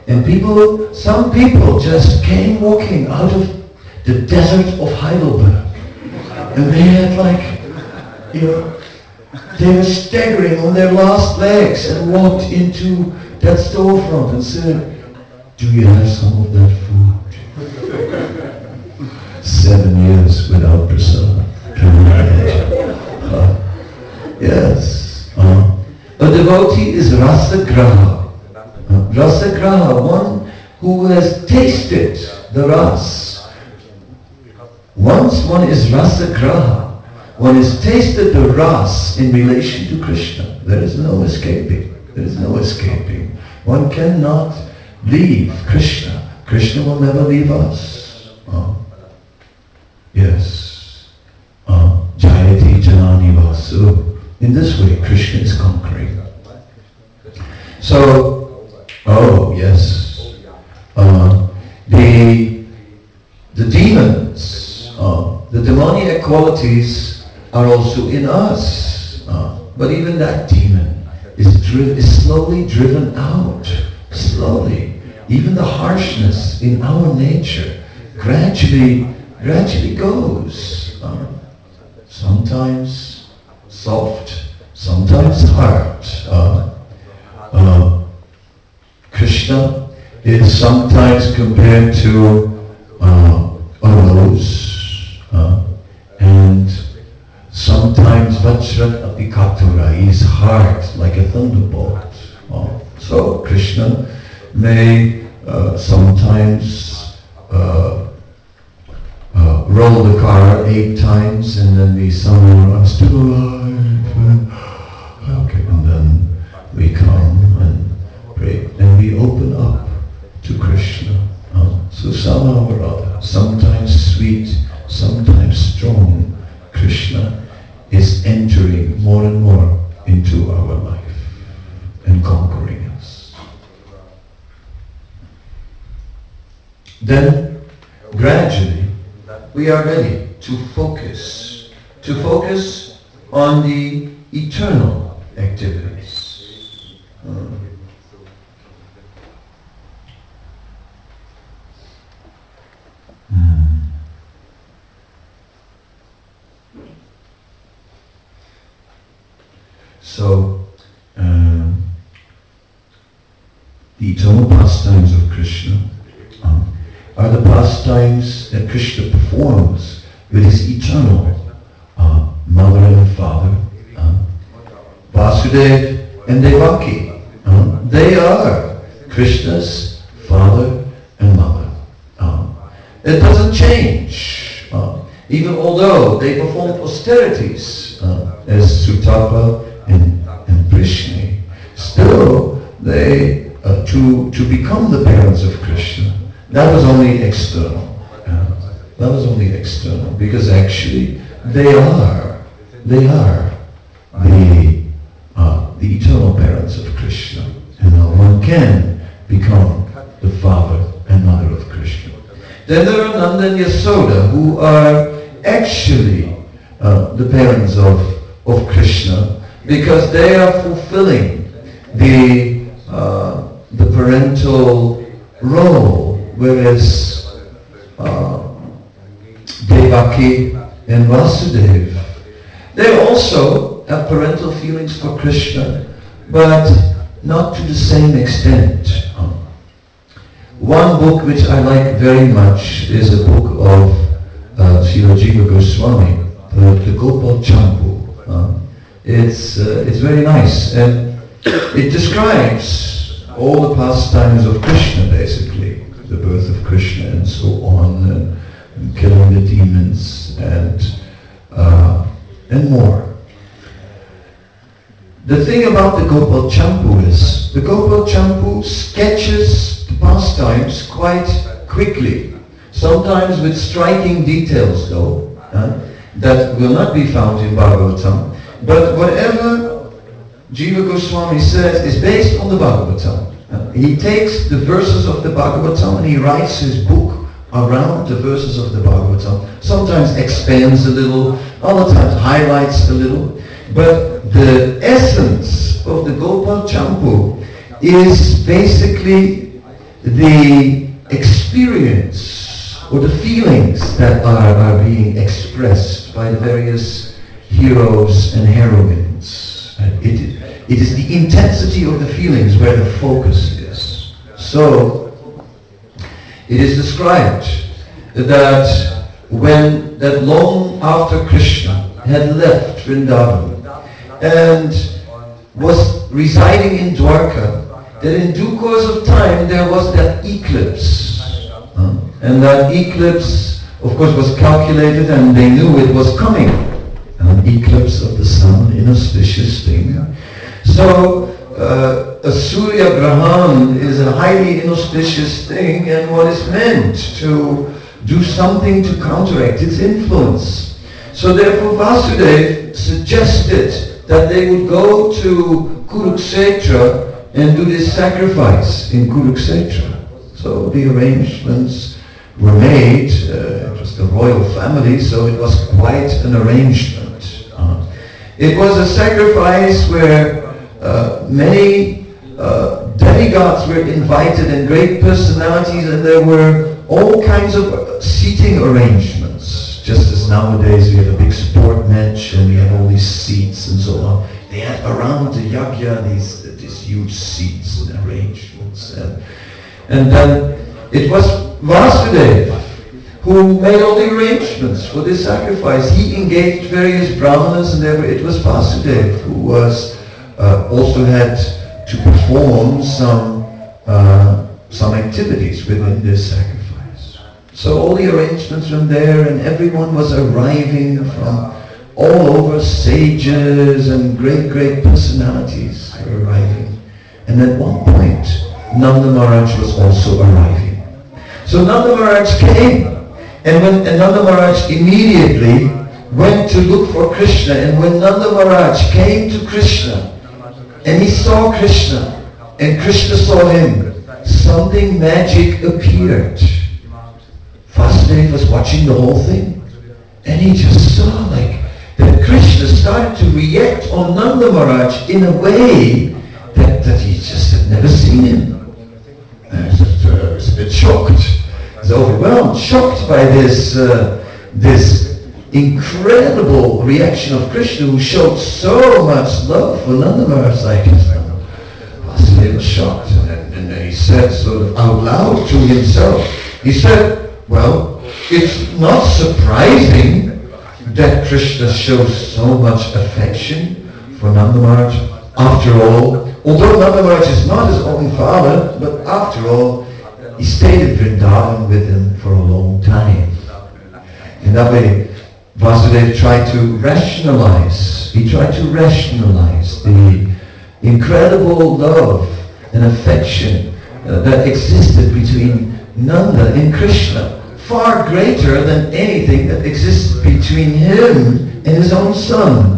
Speaker 1: And people, some people just came walking out of the desert of Heidelberg. And they had like, you know, they were staggering on their last legs and walked into that storefront and said, "Do you have some of that food?" Seven years without Priscilla. Can you imagine? Uh, yes. Uh, a devotee is Rasagraha. Uh, Rasagraha, one who has tasted the ras. Once one is Rasagraha, one has tasted the ras in relation to Krishna. There is no escaping. There is no escaping. One cannot leave Krishna. Krishna will never leave us. Uh, yes. Uh, Jayati Janani Vasu. In this way, Krishna is conquering. So, oh yes, uh, the the demons, uh, the demoniac qualities are also in us. Uh, but even that demon is dri- is slowly driven out, slowly. Even the harshness in our nature gradually, gradually goes. Uh, sometimes soft, sometimes hard. Uh, uh, Krishna is sometimes compared to uh, a rose, uh, and sometimes Vajrat Apikatura, he is hard like a thunderbolt. Uh, so Krishna may uh, sometimes uh, uh, roll the car eight times and then be somewhere, I'm still alive. Okay, and then we come and pray and we open up to Krishna. Uh, so somehow or other, sometimes sweet, sometimes strong, Krishna is entering more and more into our life and conquering us. Then, gradually, we are ready to focus, to focus on the eternal activities. Uh, hmm. So, um, the eternal pastimes of Krishna um, are the pastimes that Krishna performs with his eternal uh, mother and father, uh, Vasudeva and Devaki. Uh, they are Krishna's father and mother. Uh, it doesn't change, uh, even although they performed austerities uh, as Sutapa and, and Prishni. Still, they uh, to to become the parents of Krishna. That was only external. Uh, that was only external, because actually they are, they are the uh, the eternal parents of Krishna. You know, one can become the father and mother of Krishna. Then there are Nanda and Yasoda, who are actually uh, the parents of of Krishna, because they are fulfilling the uh, the parental role. Whereas uh, Devaki and Vasudeva, they also have parental feelings for Krishna, but not to the same extent. Um, one book which I like very much is a book of uh, Srila Jiva Goswami, the, the Gopal Champu. Um, it's, uh, it's very nice, and it describes all the pastimes of Krishna, basically. The birth of Krishna and so on, and, and killing the demons and uh, and more. The thing about the Gopal Champu is, the Gopal Champu sketches the pastimes quite quickly, sometimes with striking details though, uh, that will not be found in Bhagavatam, but whatever Jiva Goswami says is based on the Bhagavatam. Uh, he takes the verses of the Bhagavatam and he writes his book around the verses of the Bhagavatam. Sometimes expands a little, other times highlights a little. But the essence of the Gopal Champu is basically the experience or the feelings that are, are being expressed by the various heroes and heroines. Uh, it, it is the intensity of the feelings where the focus is. So, it is described that when, that long after Krishna had left Vrindavan and was residing in Dwarka, that in due course of time there was that eclipse. Uh, and that eclipse, of course, was calculated and they knew it was coming. An eclipse of the sun, inauspicious thing. So, uh, a Surya Grahan is a highly inauspicious thing, and one is meant to do something to counteract its influence. So therefore Vasudeva suggested that they would go to Kurukshetra and do this sacrifice in Kurukshetra. So the arrangements were made. Uh, it was the royal family, so it was quite an arrangement. Uh, it was a sacrifice where uh, many uh, demigods were invited and great personalities, and there were all kinds of seating arrangements. Just as nowadays we have a big sport match and we have all these seats and so on. They had around the yagya these, these huge seats and arrangements. And, and then it was Vasudeva who made all the arrangements for this sacrifice. He engaged various brahmanas, and there, it was Vasudeva who was uh, also had to perform some uh, some activities within this sacrifice. So all the arrangements from there, and everyone was arriving from all over, sages and great, great personalities were arriving. And at one point, Nanda Maharaj was also arriving. So Nanda Maharaj came, and when and Nanda Maharaj immediately went to look for Krishna, and when Nanda Maharaj came to Krishna, and he saw Krishna, and Krishna saw him, something magic appeared. Vasudeva was watching the whole thing, and he just saw like that Krishna started to react on Nanda Maharaj in a way that, that he just had never seen him. And he was, uh, was a bit shocked. He was overwhelmed, shocked by this, uh, this incredible reaction of Krishna, who showed so much love for Nanda Maharaj. Like, Vasudeva was shocked, and, and then he said sort of out loud to himself, he said, well, it's not surprising that Krishna shows so much affection for Nanda Maharaj. After all, although Nanda Maharaj is not his own father, but after all, he stayed in Vrindavan with him for a long time. In that way, Vasudeva tried to rationalize, he tried to rationalize the incredible love and affection uh, that existed between Nanda and Krishna, far greater than anything that exists between him and his own son.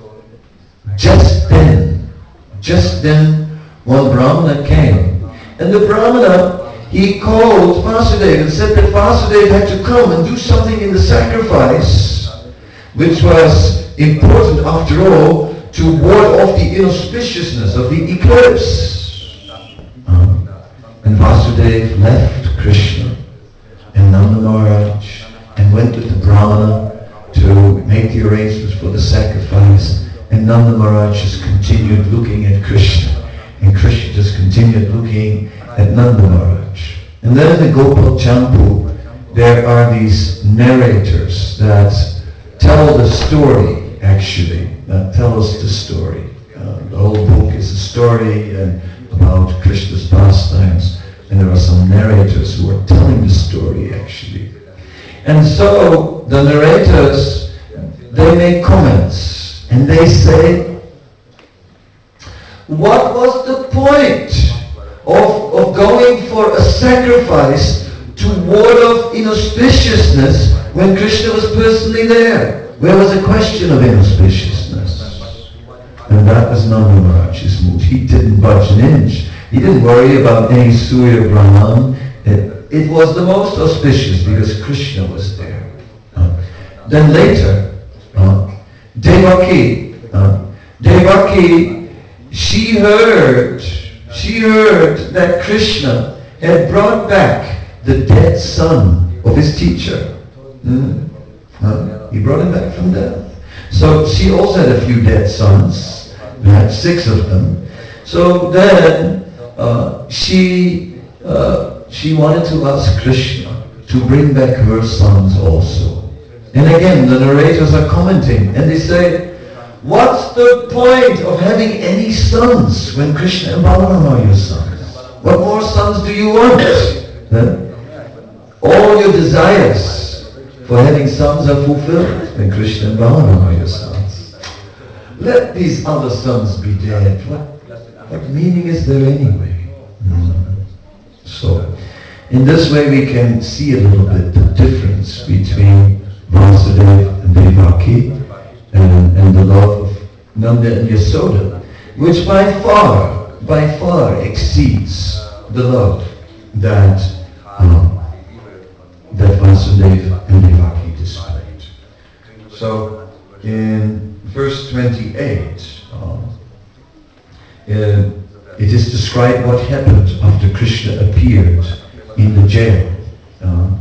Speaker 1: Just then, just then, one Brahmana came, and the Brahmana, he called Vasudeva and said that Vasudeva had to come and do something in the sacrifice, which was important after all, to ward off the inauspiciousness of the eclipse. Um, and Vasudeva left Krishna and Nanda Maharaj and went with the Brahmana to make the arrangements for the sacrifice, and Nanda Maharaj just continued looking at Krishna, and Krishna just continued looking at Nanda Maharaj. And then in the Gopal Champu there are these narrators that tell the story, actually, that tell us the story. Uh, the whole book is a story and about Krishna's pastimes, and there are some narrators who are telling the story actually. And so the narrators, they make comments and they say, what was the point of, of going for a sacrifice to ward off inauspiciousness when Krishna was personally there? Where was the question of inauspiciousness? And that was Nanda Maharaj's mood. He didn't budge an inch. He didn't worry about any Surya Brahman. It, it was the most auspicious because Krishna was there. Uh, then later, uh, Devaki, uh, Devaki, she heard, she heard that Krishna had brought back the dead son of his teacher. Hmm? Huh? He brought him back from death. So she also had a few dead sons. We had six of them. So then uh, she uh, she wanted to ask Krishna to bring back her sons also. And again, the narrators are commenting and they say, what's the point of having any sons when Krishna and Balarama are your sons? What more sons do you want? Huh? All your desires for having sons are fulfilled when Krishna and Balarama are your sons. Let these other sons be dead. What, what meaning is there anyway? Mm. So, in this way we can see a little bit the difference between Vasudeva and Devaki and, and the love of Nanda and Yasoda, which by far, by far exceeds the love that um, that Vasudeva and Devaki displayed. So, in verse twenty-eight, um, uh, it is described what happened after Krishna appeared in the jail. Uh,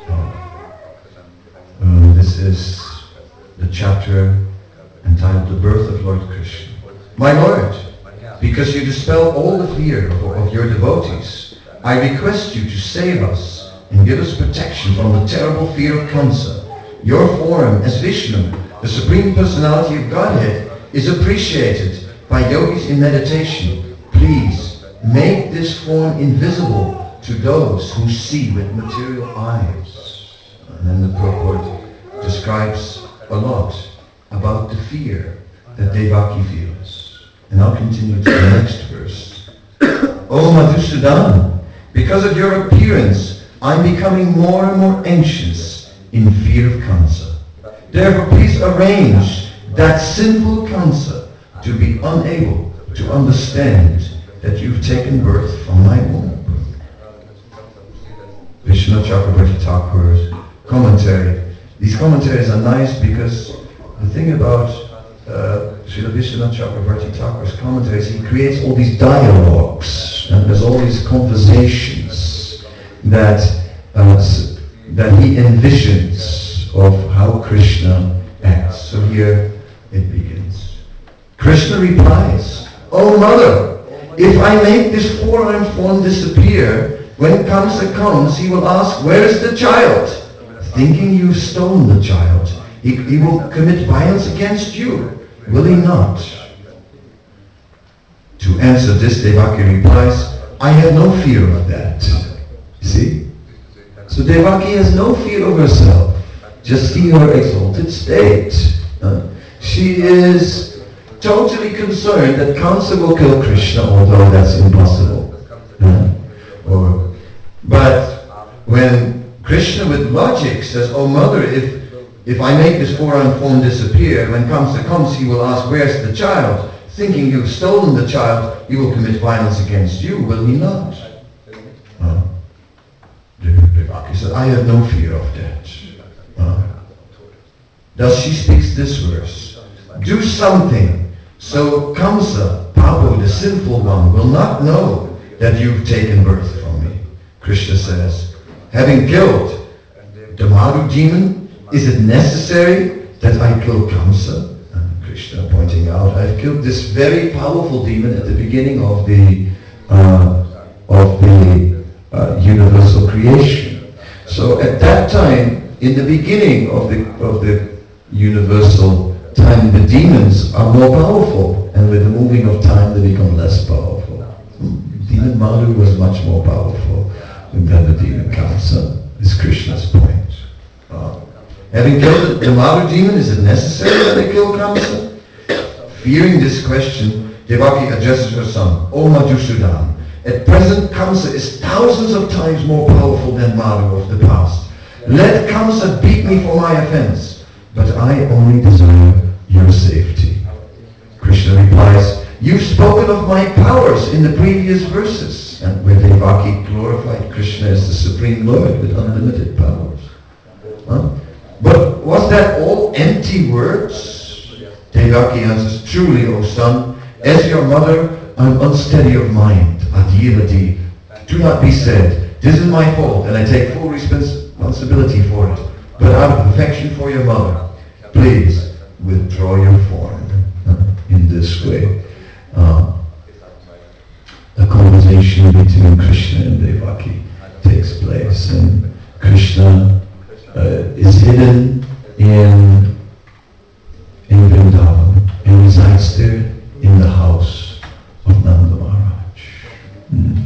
Speaker 1: uh, this is the chapter entitled The Birth of Lord Krishna. My Lord, because you dispel all the fear of, of your devotees, I request you to save us and give us protection from the terrible fear of Kamsa. Your form as Vishnu, the Supreme Personality of Godhead, is appreciated by yogis in meditation. Please make this form invisible to those who see with material eyes. And then the purport describes a lot about the fear that Devaki feels. And I'll continue to the next verse. O Madhusudan, because of your appearance, I'm becoming more and more anxious in fear of Kamsa. Therefore, please arrange that sinful Kamsa to be unable to understand that you've taken birth from my womb. Vishnu Chakravarti Thakur's commentary. These commentaries are nice because the thing about uh, Srila Vishnu Chakravarti Thakur's commentaries, he creates all these dialogues and there's all these conversations that uh, that he envisions of how Krishna acts. So here it begins. Krishna replies, "O mother, if I make this four-armed form disappear, when Kamsa comes, he will ask, where is the child? Thinking you've stolen the child, he, he will commit violence against you, will he not?" To answer this, Devaki replies, "I have no fear of that." You see? So Devaki has no fear of herself. Just see her exalted state. Uh, she is totally concerned that Kamsa will kill Krishna, although that's impossible. Uh, or, but when Krishna with logic says, "Oh mother, if if I make this four-armed form disappear, when Kamsa comes, he will ask, where's the child? Thinking you've stolen the child, he will commit violence against you, will he not?" Uh, Devaki said, "I have no fear of that." Uh, thus she speaks this verse. "Do something so Kamsa, Papu, the sinful one, will not know that you've taken birth from me." Krishna says, "Having killed the Madhu demon, is it necessary that I kill Kamsa?" And Krishna pointing out, I've killed this very powerful demon at the beginning of the uh, of the uh, universal creation. So at that time, in the beginning of the of the universal time, the demons are more powerful, and with the moving of time, they become less powerful. Demon Madhu was much more powerful than the demon Kamsa. Is Krishna's point. Uh, having killed the Madhu demon, is it necessary that I kill Kamsa? Fearing this question, Devaki addresses her son, "O Madhusudan, at present Kamsa is thousands of times more powerful than Madhu of the past. Let Kamsa beat me for my offense, but I only desire your safety." Krishna replies, "You've spoken of my powers in the previous verses," and where Devaki glorified Krishna as the Supreme Lord with unlimited powers. Huh? But was that all empty words? Devaki answers, "Truly, O son, as your mother, I'm unsteady of mind, adhirati, do not be sad. This is my fault, and I take full responsibility for it. But out of affection for your mother, please withdraw your form in this way. Uh, a conversation between Krishna and Devaki takes place, and Krishna uh, is hidden in in Vrindavan and resides there in the house of Nanda Maharaj. Mm.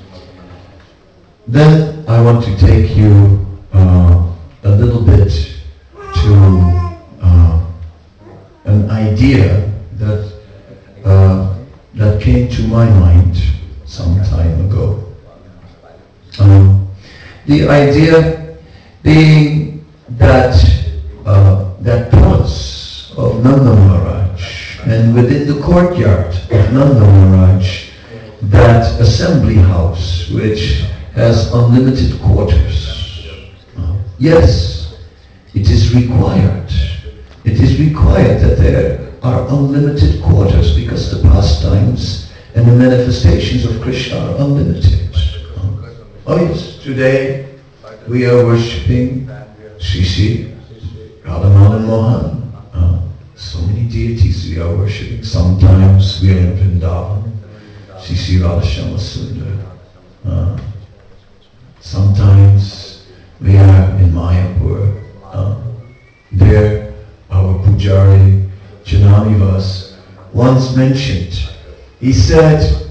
Speaker 1: Then I want to take you uh, a little bit to uh, an idea that uh, that came to my mind some time ago. Um, the idea being that uh, that palace of Nanda Maharaj, and within the courtyard of Nanda Maharaj, that assembly house which has unlimited quarters. Uh, yes, it is required. It is required that there are unlimited quarters because the pastimes and the manifestations of Krishna are unlimited. Uh, oh yes, today we are worshipping Sri Sri Radha Mohan. Uh, so many deities we are worshipping. Sometimes we are in Vrindavan, Sri Sri Radha Shama Sundar. Uh, sometimes we are in Mayapur. Uh, there our Pujari Janamivas once mentioned, he said,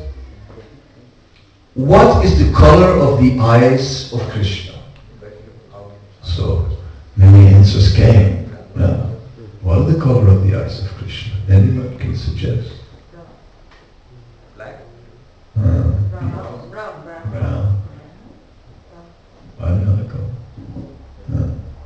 Speaker 1: what is the color of the eyes of Krishna? So many answers came. Yeah. What is the color of the eyes of Krishna? Anyone can suggest?
Speaker 3: Black.
Speaker 1: Uh,
Speaker 3: Brown. Brown. Brown.
Speaker 1: brown. Another color. Uh,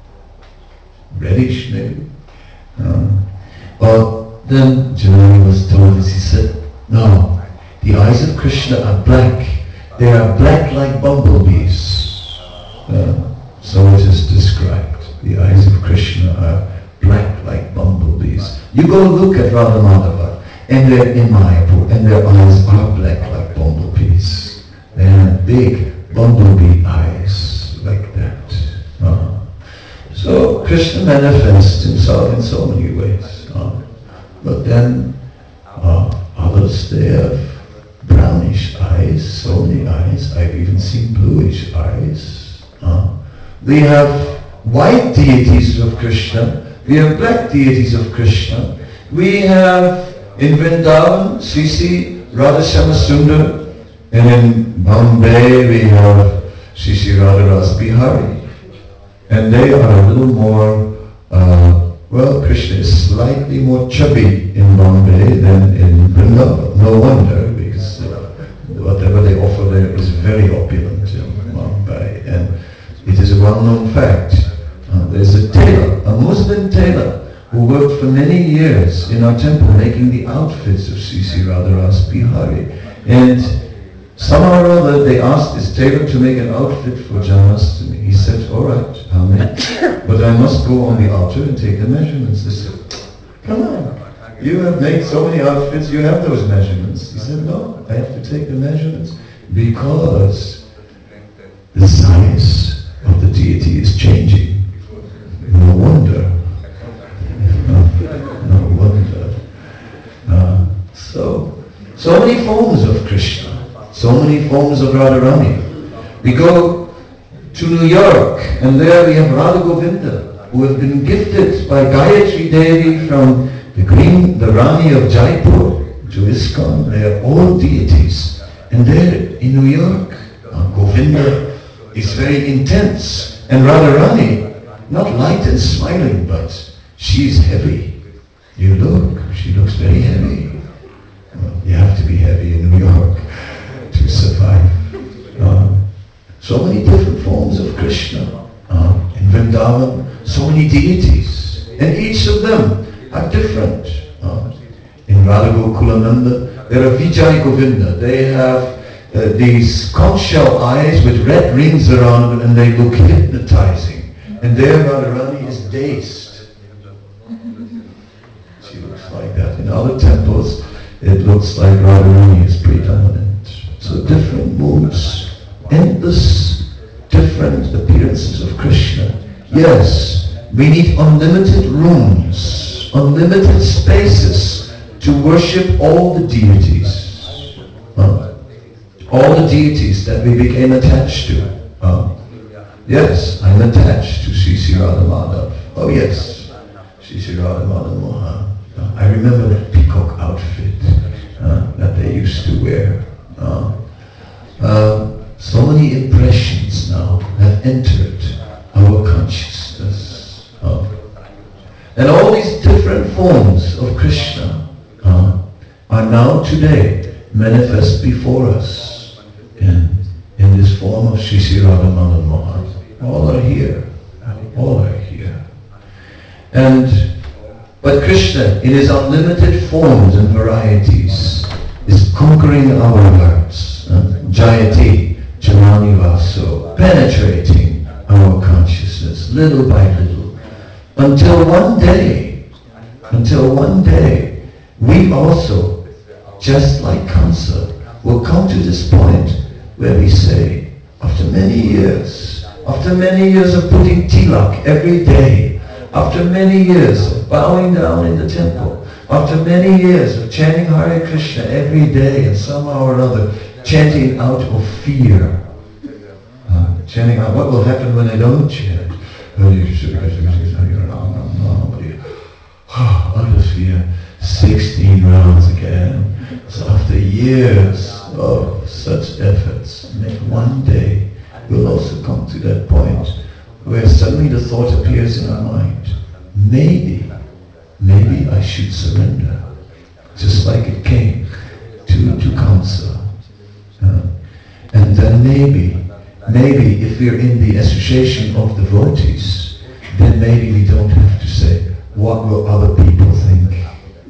Speaker 1: reddish maybe. Uh, well, then Janani was told this. He said, no, the eyes of Krishna are black. They are black like bumblebees. Uh, so it is described. The eyes of Krishna are black like bumblebees. You go look at Radha Madhava, and they're in Mayapur, and their eyes are black like bumblebees. They have big bumblebee eyes like that. Uh, so Krishna manifests himself in so many ways. Uh, but then uh, others, they have brownish eyes, so many eyes. I've even seen bluish eyes. Uh, we have white deities of Krishna. We have black deities of Krishna. We have in Vrindavan, Sri Sri Radha Shama Sundar, and in Bombay we have Sri Sri Radha Ras Bihari. And they are a little more, uh, well, Krishna is slightly more chubby in Bombay than in Vrindavan. No wonder, because uh, whatever they offer there is very opulent in Bombay. And it is a well-known fact. Uh, there's a tailor, a Muslim tailor, who worked for many years in our temple making the outfits of Sri Sri Radha Ras Bihari. And somehow or other they asked this tailor to make an outfit for Janmashtami. He said, all right, I'll make it. But I must go on the altar and take the measurements. They said, come on, you have made so many outfits, you have those measurements. He said, no, I have to take the measurements because the size of the deity is changing. No wonder. No, no wonder. Uh, so, so many forms of Krishna, so many forms of Radharani. We go to New York, and there we have Radha Govinda, who have been gifted by Gayatri Devi from the Green, the Rani of Jaipur to ISKCON. They are all deities. And there in New York, uh, Govinda is very intense, and Radharani, not light and smiling, but she's heavy. You look, she looks very heavy. Well, you have to be heavy in New York to survive. Uh, so many different forms of Krishna. Uh, in Vrindavan, so many deities. And each of them are different. Uh, in Radha Gokulananda, there are Vijay Govinda. They have uh, these conch shell eyes with red rings around them, and they look hypnotizing. And there Radharani is dazed. She looks like that. In other temples, it looks like Radharani is predominant. So different moods endless different appearances of Krishna. Yes, we need unlimited rooms, unlimited spaces to worship all the deities. Uh, all the deities that we became attached to. Uh, yes, I'm attached to Sri Sri Radha Madhav. Oh yes, Sri Sri Radha Madhav Mohan. Uh, I remember that peacock outfit uh, that they used to wear. Uh, uh, so many impressions now have entered our consciousness. Uh, and all these different forms of Krishna uh, are now today manifest before us in, in this form of Sri Sri Radha Madan Mohan. All are here. All are here. And but Krishna, in his unlimited forms and varieties, is conquering our hearts. Uh, Jayati, Janani Vaso, penetrating our consciousness little by little, until one day, until one day, we also, just like Kamsa, will come to this point where we say, after many years, after many years of putting tilak every day, after many years of bowing down in the temple, after many years of chanting Hare Krishna every day and somehow or other chanting out of fear, uh, chanting out, what will happen when I don't chant? Out of fear, sixteen rounds again. So after years of such efforts, one day we'll also come to that point where suddenly the thought appears in our mind, maybe, maybe I should surrender, just like it came to, to Kamsa. Uh, and then maybe, maybe if we're in the association of devotees, then maybe we don't have to say, what will other people think?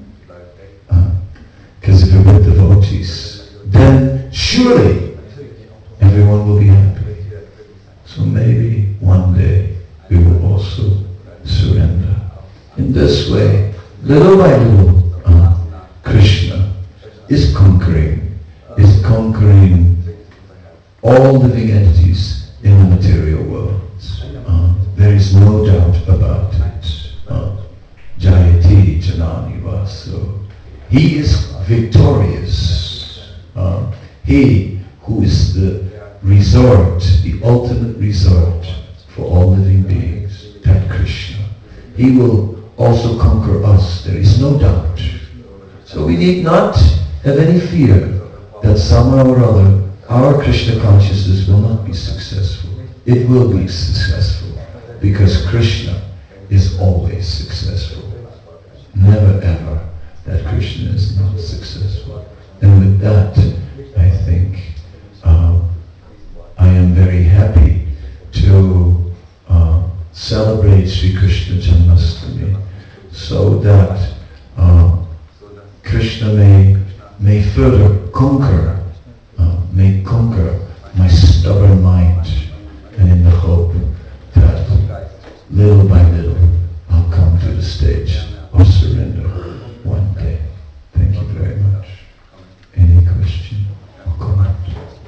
Speaker 1: Because uh, if we're with devotees, then surely everyone will be happy. So maybe one day we will also surrender. In this way, little by little, uh, Krishna is conquering, is conquering all living entities in the material world. Uh, there is no doubt about it. Uh, Jayati Janani Vaso. He is victorious. Uh, he who is the resort, the ultimate resort for all living beings, that Krishna. He will also conquer us, there is no doubt. So we need not have any fear that somehow or other our Krishna consciousness will not be successful. It will be successful because Krishna is always successful. Never ever that Krishna is not successful. And with that, I think uh, I am very happy to uh, celebrate Sri Krishna Janmashtami so that uh, Krishna may, may further conquer, uh, may conquer my stubborn mind, and in the hope that little by little I'll come to the stage of surrender one day. Thank you very much. Any question or comment?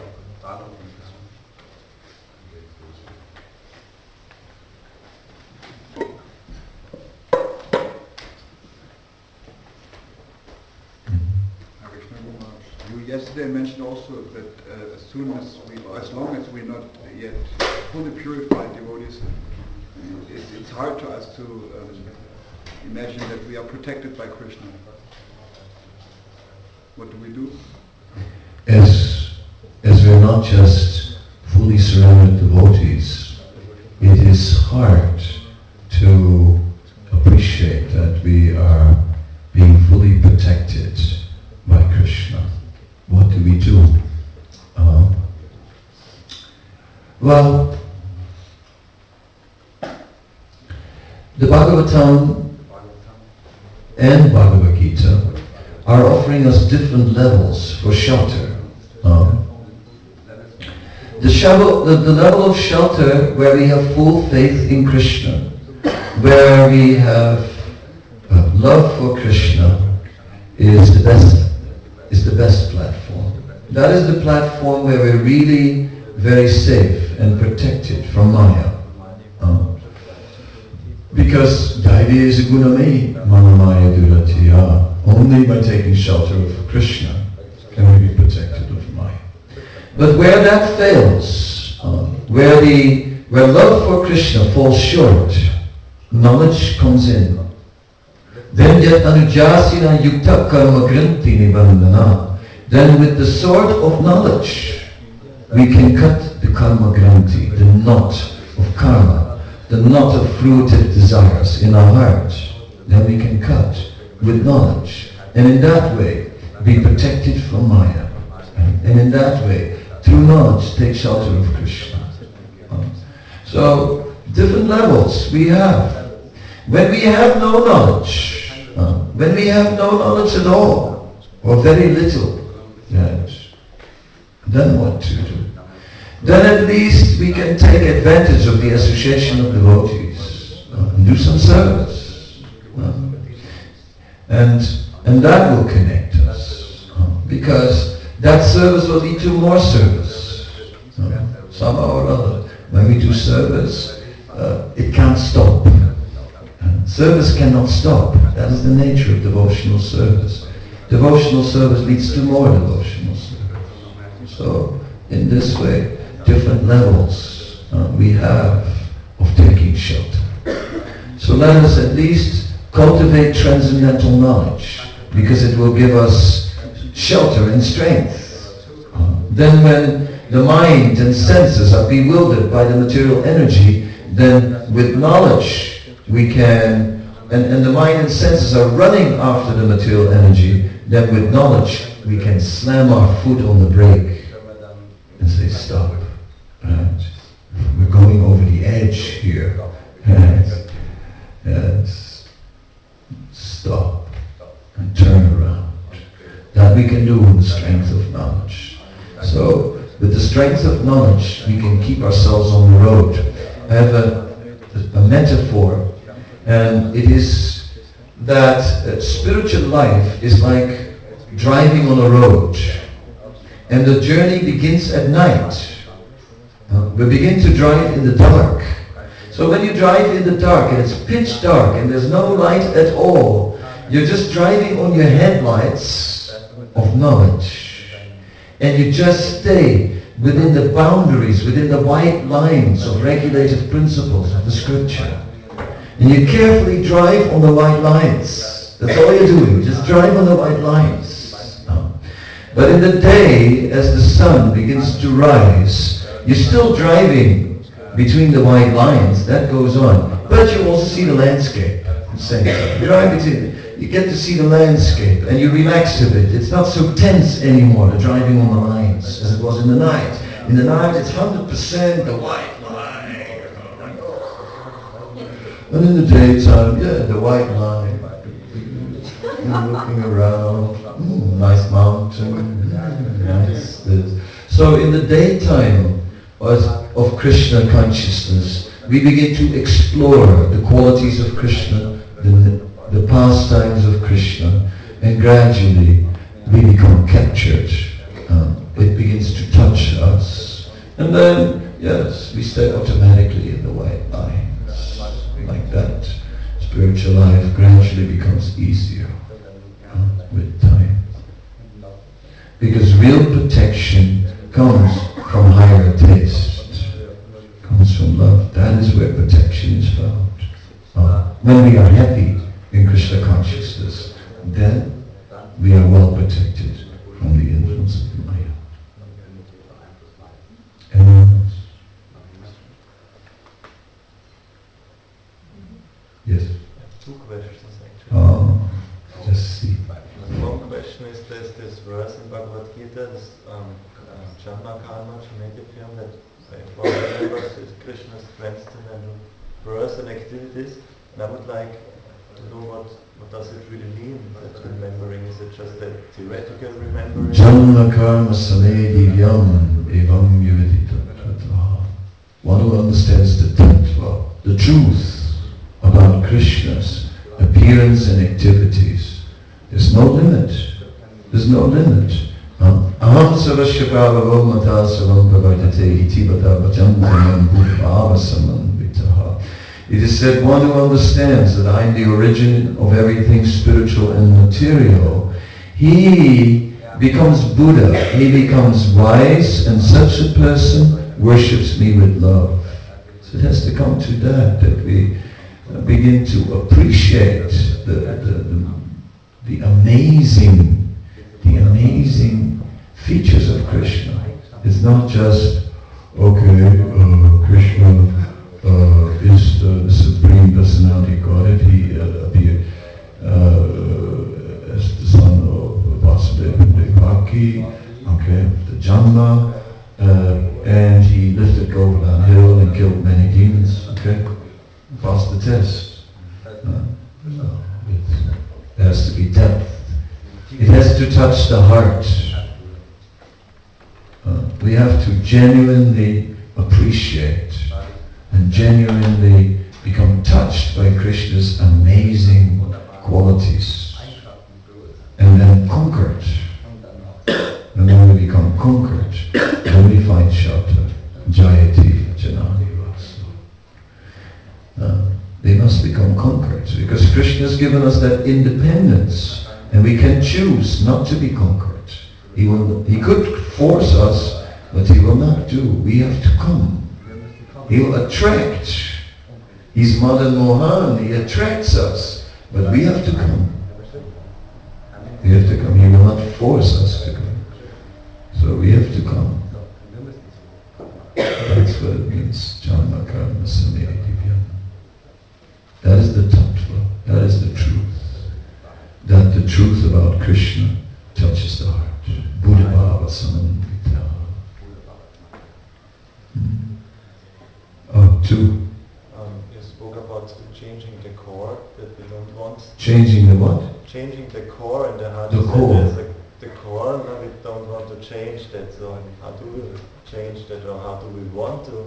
Speaker 4: You yesterday mentioned also that uh, as soon as we, or as long as we're not yet fully purified devotees, it's, it's hard to us to um, imagine that we are protected by Krishna. What do we do?
Speaker 1: As, as we're not just fully surrendered devotees, it is hard to appreciate that we are being fully protected by Krishna. What do we do? Uh, well, the Bhagavatam and Bhagavad Gita are offering us different levels for shelter. Um, the, shelter the, the level of shelter where we have full faith in Krishna, where we have uh, love for Krishna, is the best is the best platform. That is the platform where we're really very safe and protected from Maya. Uh, because the idea is guname manamaya duratiya. Only by taking shelter of Krishna can we be protected of Maya. But where that fails, uh, where the where love for Krishna falls short, knowledge comes in. Then yat anujasina yukta karma granti nibandhana. Then with the sword of knowledge, we can cut the karma granti, the knot of karma, the knot of fruited desires in our heart. Then we can cut with knowledge. And in that way, be protected from Maya. And in that way, through knowledge, take shelter of Krishna. So, different levels we have. When we have no knowledge, uh, when we have no knowledge at all, or very little, yes, then what to do? Then at least we can take advantage of the association of devotees uh, and do some service. Uh, and, and that will connect us, uh, because that service will lead to more service, uh, somehow or other. When we do service, uh, it can't stop. Uh, service cannot stop. That is the nature of devotional service. Devotional service leads to more devotional service. So, in this way, different levels uh, we have of taking shelter. So let us at least cultivate transcendental knowledge, because it will give us shelter and strength. Uh, then when the mind and senses are bewildered by the material energy, then with knowledge we can, and, and the mind and senses are running after the material energy, then with knowledge we can slam our foot on the brake and say, stop. Right? We're going over the edge here. Yes. Yes. Stop and turn around. That we can do with the strength of knowledge. So, with the strength of knowledge, we can keep ourselves on the road. I have a, a metaphor, and it is that uh, spiritual life is like driving on a road, and the journey begins at night. Uh, we begin to drive in the dark. So when you drive in the dark, and it's pitch dark, and there's no light at all, you're just driving on your headlights of knowledge. And you just stay within the boundaries, within the white lines of regulative principles of the scripture. And you carefully drive on the white lines. That's all you're doing, just drive on the white lines. But in the day, as the sun begins to rise, you're still driving between the white lines, that goes on. But you also see the landscape. You drive between, you get to see the landscape and you relax a bit. It's not so tense anymore, the driving on the lines, as it was in the night. In the night it's one hundred percent the white line. And in the daytime, yeah, the white line. You're looking around, mm, nice mountain, nice this. So in the daytime of, of Krishna consciousness, we begin to explore the qualities of Krishna, the, the pastimes of Krishna, and gradually we become captured. Um, it begins to touch us. And then, yes, we stay automatically in the white lines. Like that. Spiritual life gradually becomes easier uh, with time. Because real protection comes from higher taste, comes from love. That is where protection is found. Uh, when we are happy in Krishna consciousness, then we are well protected from the influence of Maya. Anyone else? Yes?
Speaker 5: Two questions actually.
Speaker 1: Oh, just see.
Speaker 5: One question is there's this verse in Bhagavad Gita, this um, uh, Janma Karma Genetic film that I remember is Krishna's transcendental verse and activities, and I would like to know what, what does it really mean, that remembering? Is it just a theoretical remembering?
Speaker 1: Janma karma same divyam evam yuvidita tattva. One who understands the tattva, the truth about Krishna's appearance and activities. There's no limit. There's no limit. Um, Aham sarasya prabhavo mata savam pravartate iti bata bhajantam buddhava samanvitaha. It is said, one who understands that I am the origin of everything spiritual and material, he becomes Buddha, he becomes wise, and such a person worships me with love. So it has to come to that, that we begin to appreciate the, the, the, the amazing, the amazing features of Krishna. It's not just, okay, uh, Krishna uh, is the, the Supreme Personality Godhead. He uh, appeared uh, as the son of Vasudeva and Devaki, okay, the Janma, uh, and he lifted Govardhan Hill and killed many demons, okay, passed the test. Uh, no, it has to be depth. It has to touch the heart. Uh, we have to genuinely appreciate and genuinely become touched by Krishna's amazing qualities, and then conquered. And when we become conquered, then we find shelter. Jayati Janani Rasa. Uh, they must become conquered, because Krishna has given us that independence, and we can choose not to be conquered. He will. He could force us, but he will not do. We have to come. He will attract. He's Madan Mohan. He attracts us, but we have to come. We have to come. He will not force us to come. So we have to come. That's what it means. Janma karma samaya divyam. That is the tattva. That is the truth. That the truth about Krishna touches the heart. Buddha bhava samandita. Hmm. Oh, two.
Speaker 5: Um, you spoke about changing the core, that we don't want.
Speaker 1: Changing the what?
Speaker 5: Changing the core and the heart.
Speaker 1: The
Speaker 5: You said
Speaker 1: core.
Speaker 5: there's a- The core, no, we don't want to change that. So how do we change that, or how do we want to?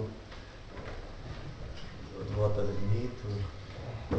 Speaker 5: What does it need to?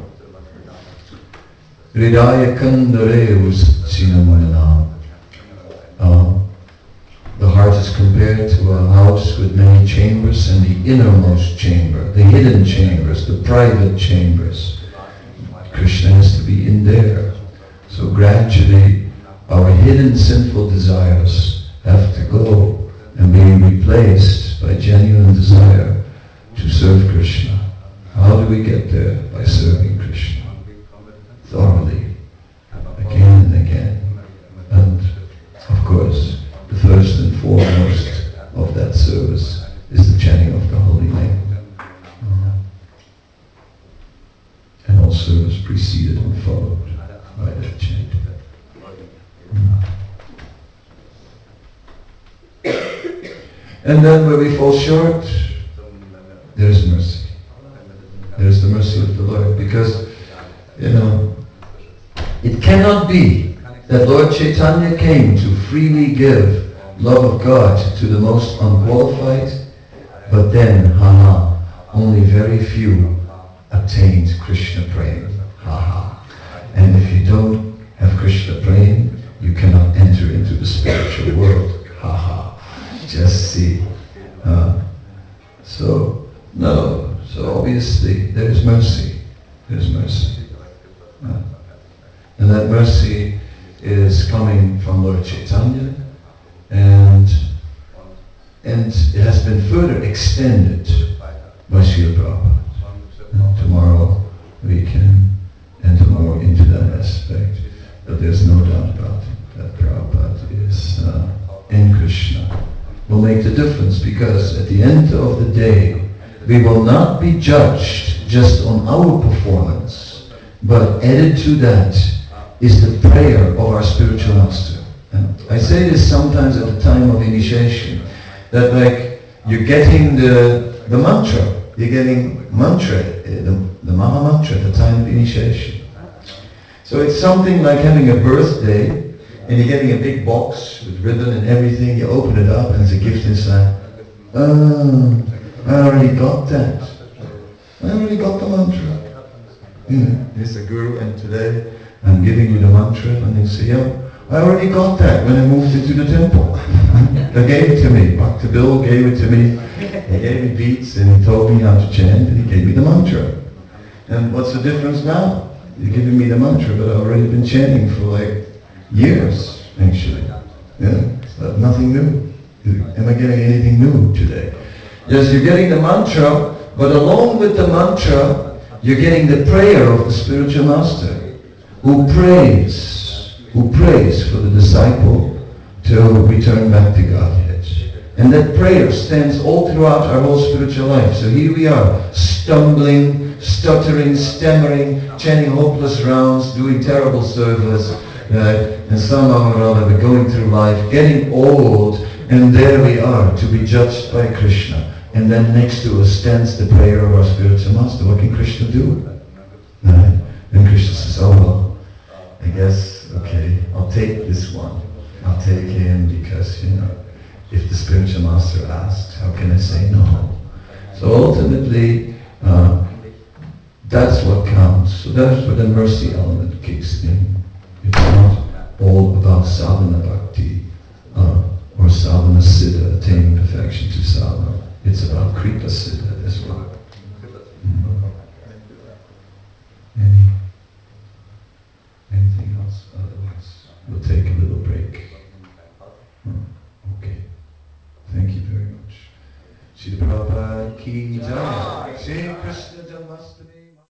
Speaker 1: Hridaya kandareus cinamanana. Um, the heart is compared to a house with many chambers, and the innermost chamber, the hidden chambers, the private chambers, Krishna has to be in there. So gradually our hidden sinful desires have to go and be replaced by genuine desire to serve Krishna. How do we get there? By serving Krishna thoroughly, again and again. And of course, the first and foremost of that service is the chanting of the holy name. And all service preceded and followed by that chant. And then where we fall short, there is mercy. There is the mercy of the Lord, because, you know, it cannot be that Lord Chaitanya came to freely give love of God to the most unqualified, but then, haha, only very few attained Krishna prema, haha. And if you don't have Krishna prema, you cannot enter into the spiritual world, haha. Just see. Uh, so, no, so obviously there is mercy. There is mercy. Uh, and that mercy is coming from Lord Chaitanya, and and it has been further extended by Srila Prabhupada. And tomorrow we can enter more into that aspect, but there's no doubt about it that Prabhupada is uh, in Krishna. Will make the difference, because at the end of the day we will not be judged just on our performance, but added to that is the prayer of our spiritual master. And I say this sometimes at the time of initiation, that like you're getting the the mantra, you're getting mantra, the, the Maha Mantra at the time of initiation. So it's something like having a birthday, and you're getting a big box with ribbon and everything, you open it up and there's a gift inside. Oh, I already got that. I already got the mantra. Yeah, here's a guru, and today I'm giving you the mantra, and they say, yeah, I already got that when I moved into the temple. They gave it to me. Doctor Bill gave it to me. He gave me beats and he told me how to chant and he gave me the mantra. And what's the difference now? You're giving me the mantra, but I've already been chanting for like years, actually. Yeah, but nothing new. Am I getting anything new today? Yes, you're getting the mantra, but along with the mantra, you're getting the prayer of the spiritual master, who prays, who prays for the disciple to return back to Godhead. And that prayer stands all throughout our whole spiritual life. So here we are, stumbling, stuttering, stammering, chanting hopeless rounds, doing terrible service, uh, and somehow or other we're going through life, getting old, and there we are, to be judged by Krishna. And then next to us stands the prayer of our spiritual master. What can Krishna do? Right? And Krishna says, oh well, I guess, okay, I'll take this one. I'll take him because, you know, if the spiritual master asks, how can I say no? So ultimately, uh, that's what counts. So that's where the mercy element kicks in. It's not all about sadhana bhakti uh, or sadhana siddha, attaining perfection to sadhana. It's about kripa siddha as well. Mm-hmm. Any, anything else? Otherwise, we'll take a little break. Hmm. Okay. Thank you very much. Srila Prabhupada ki jai. Shri Krishna Janmashtami.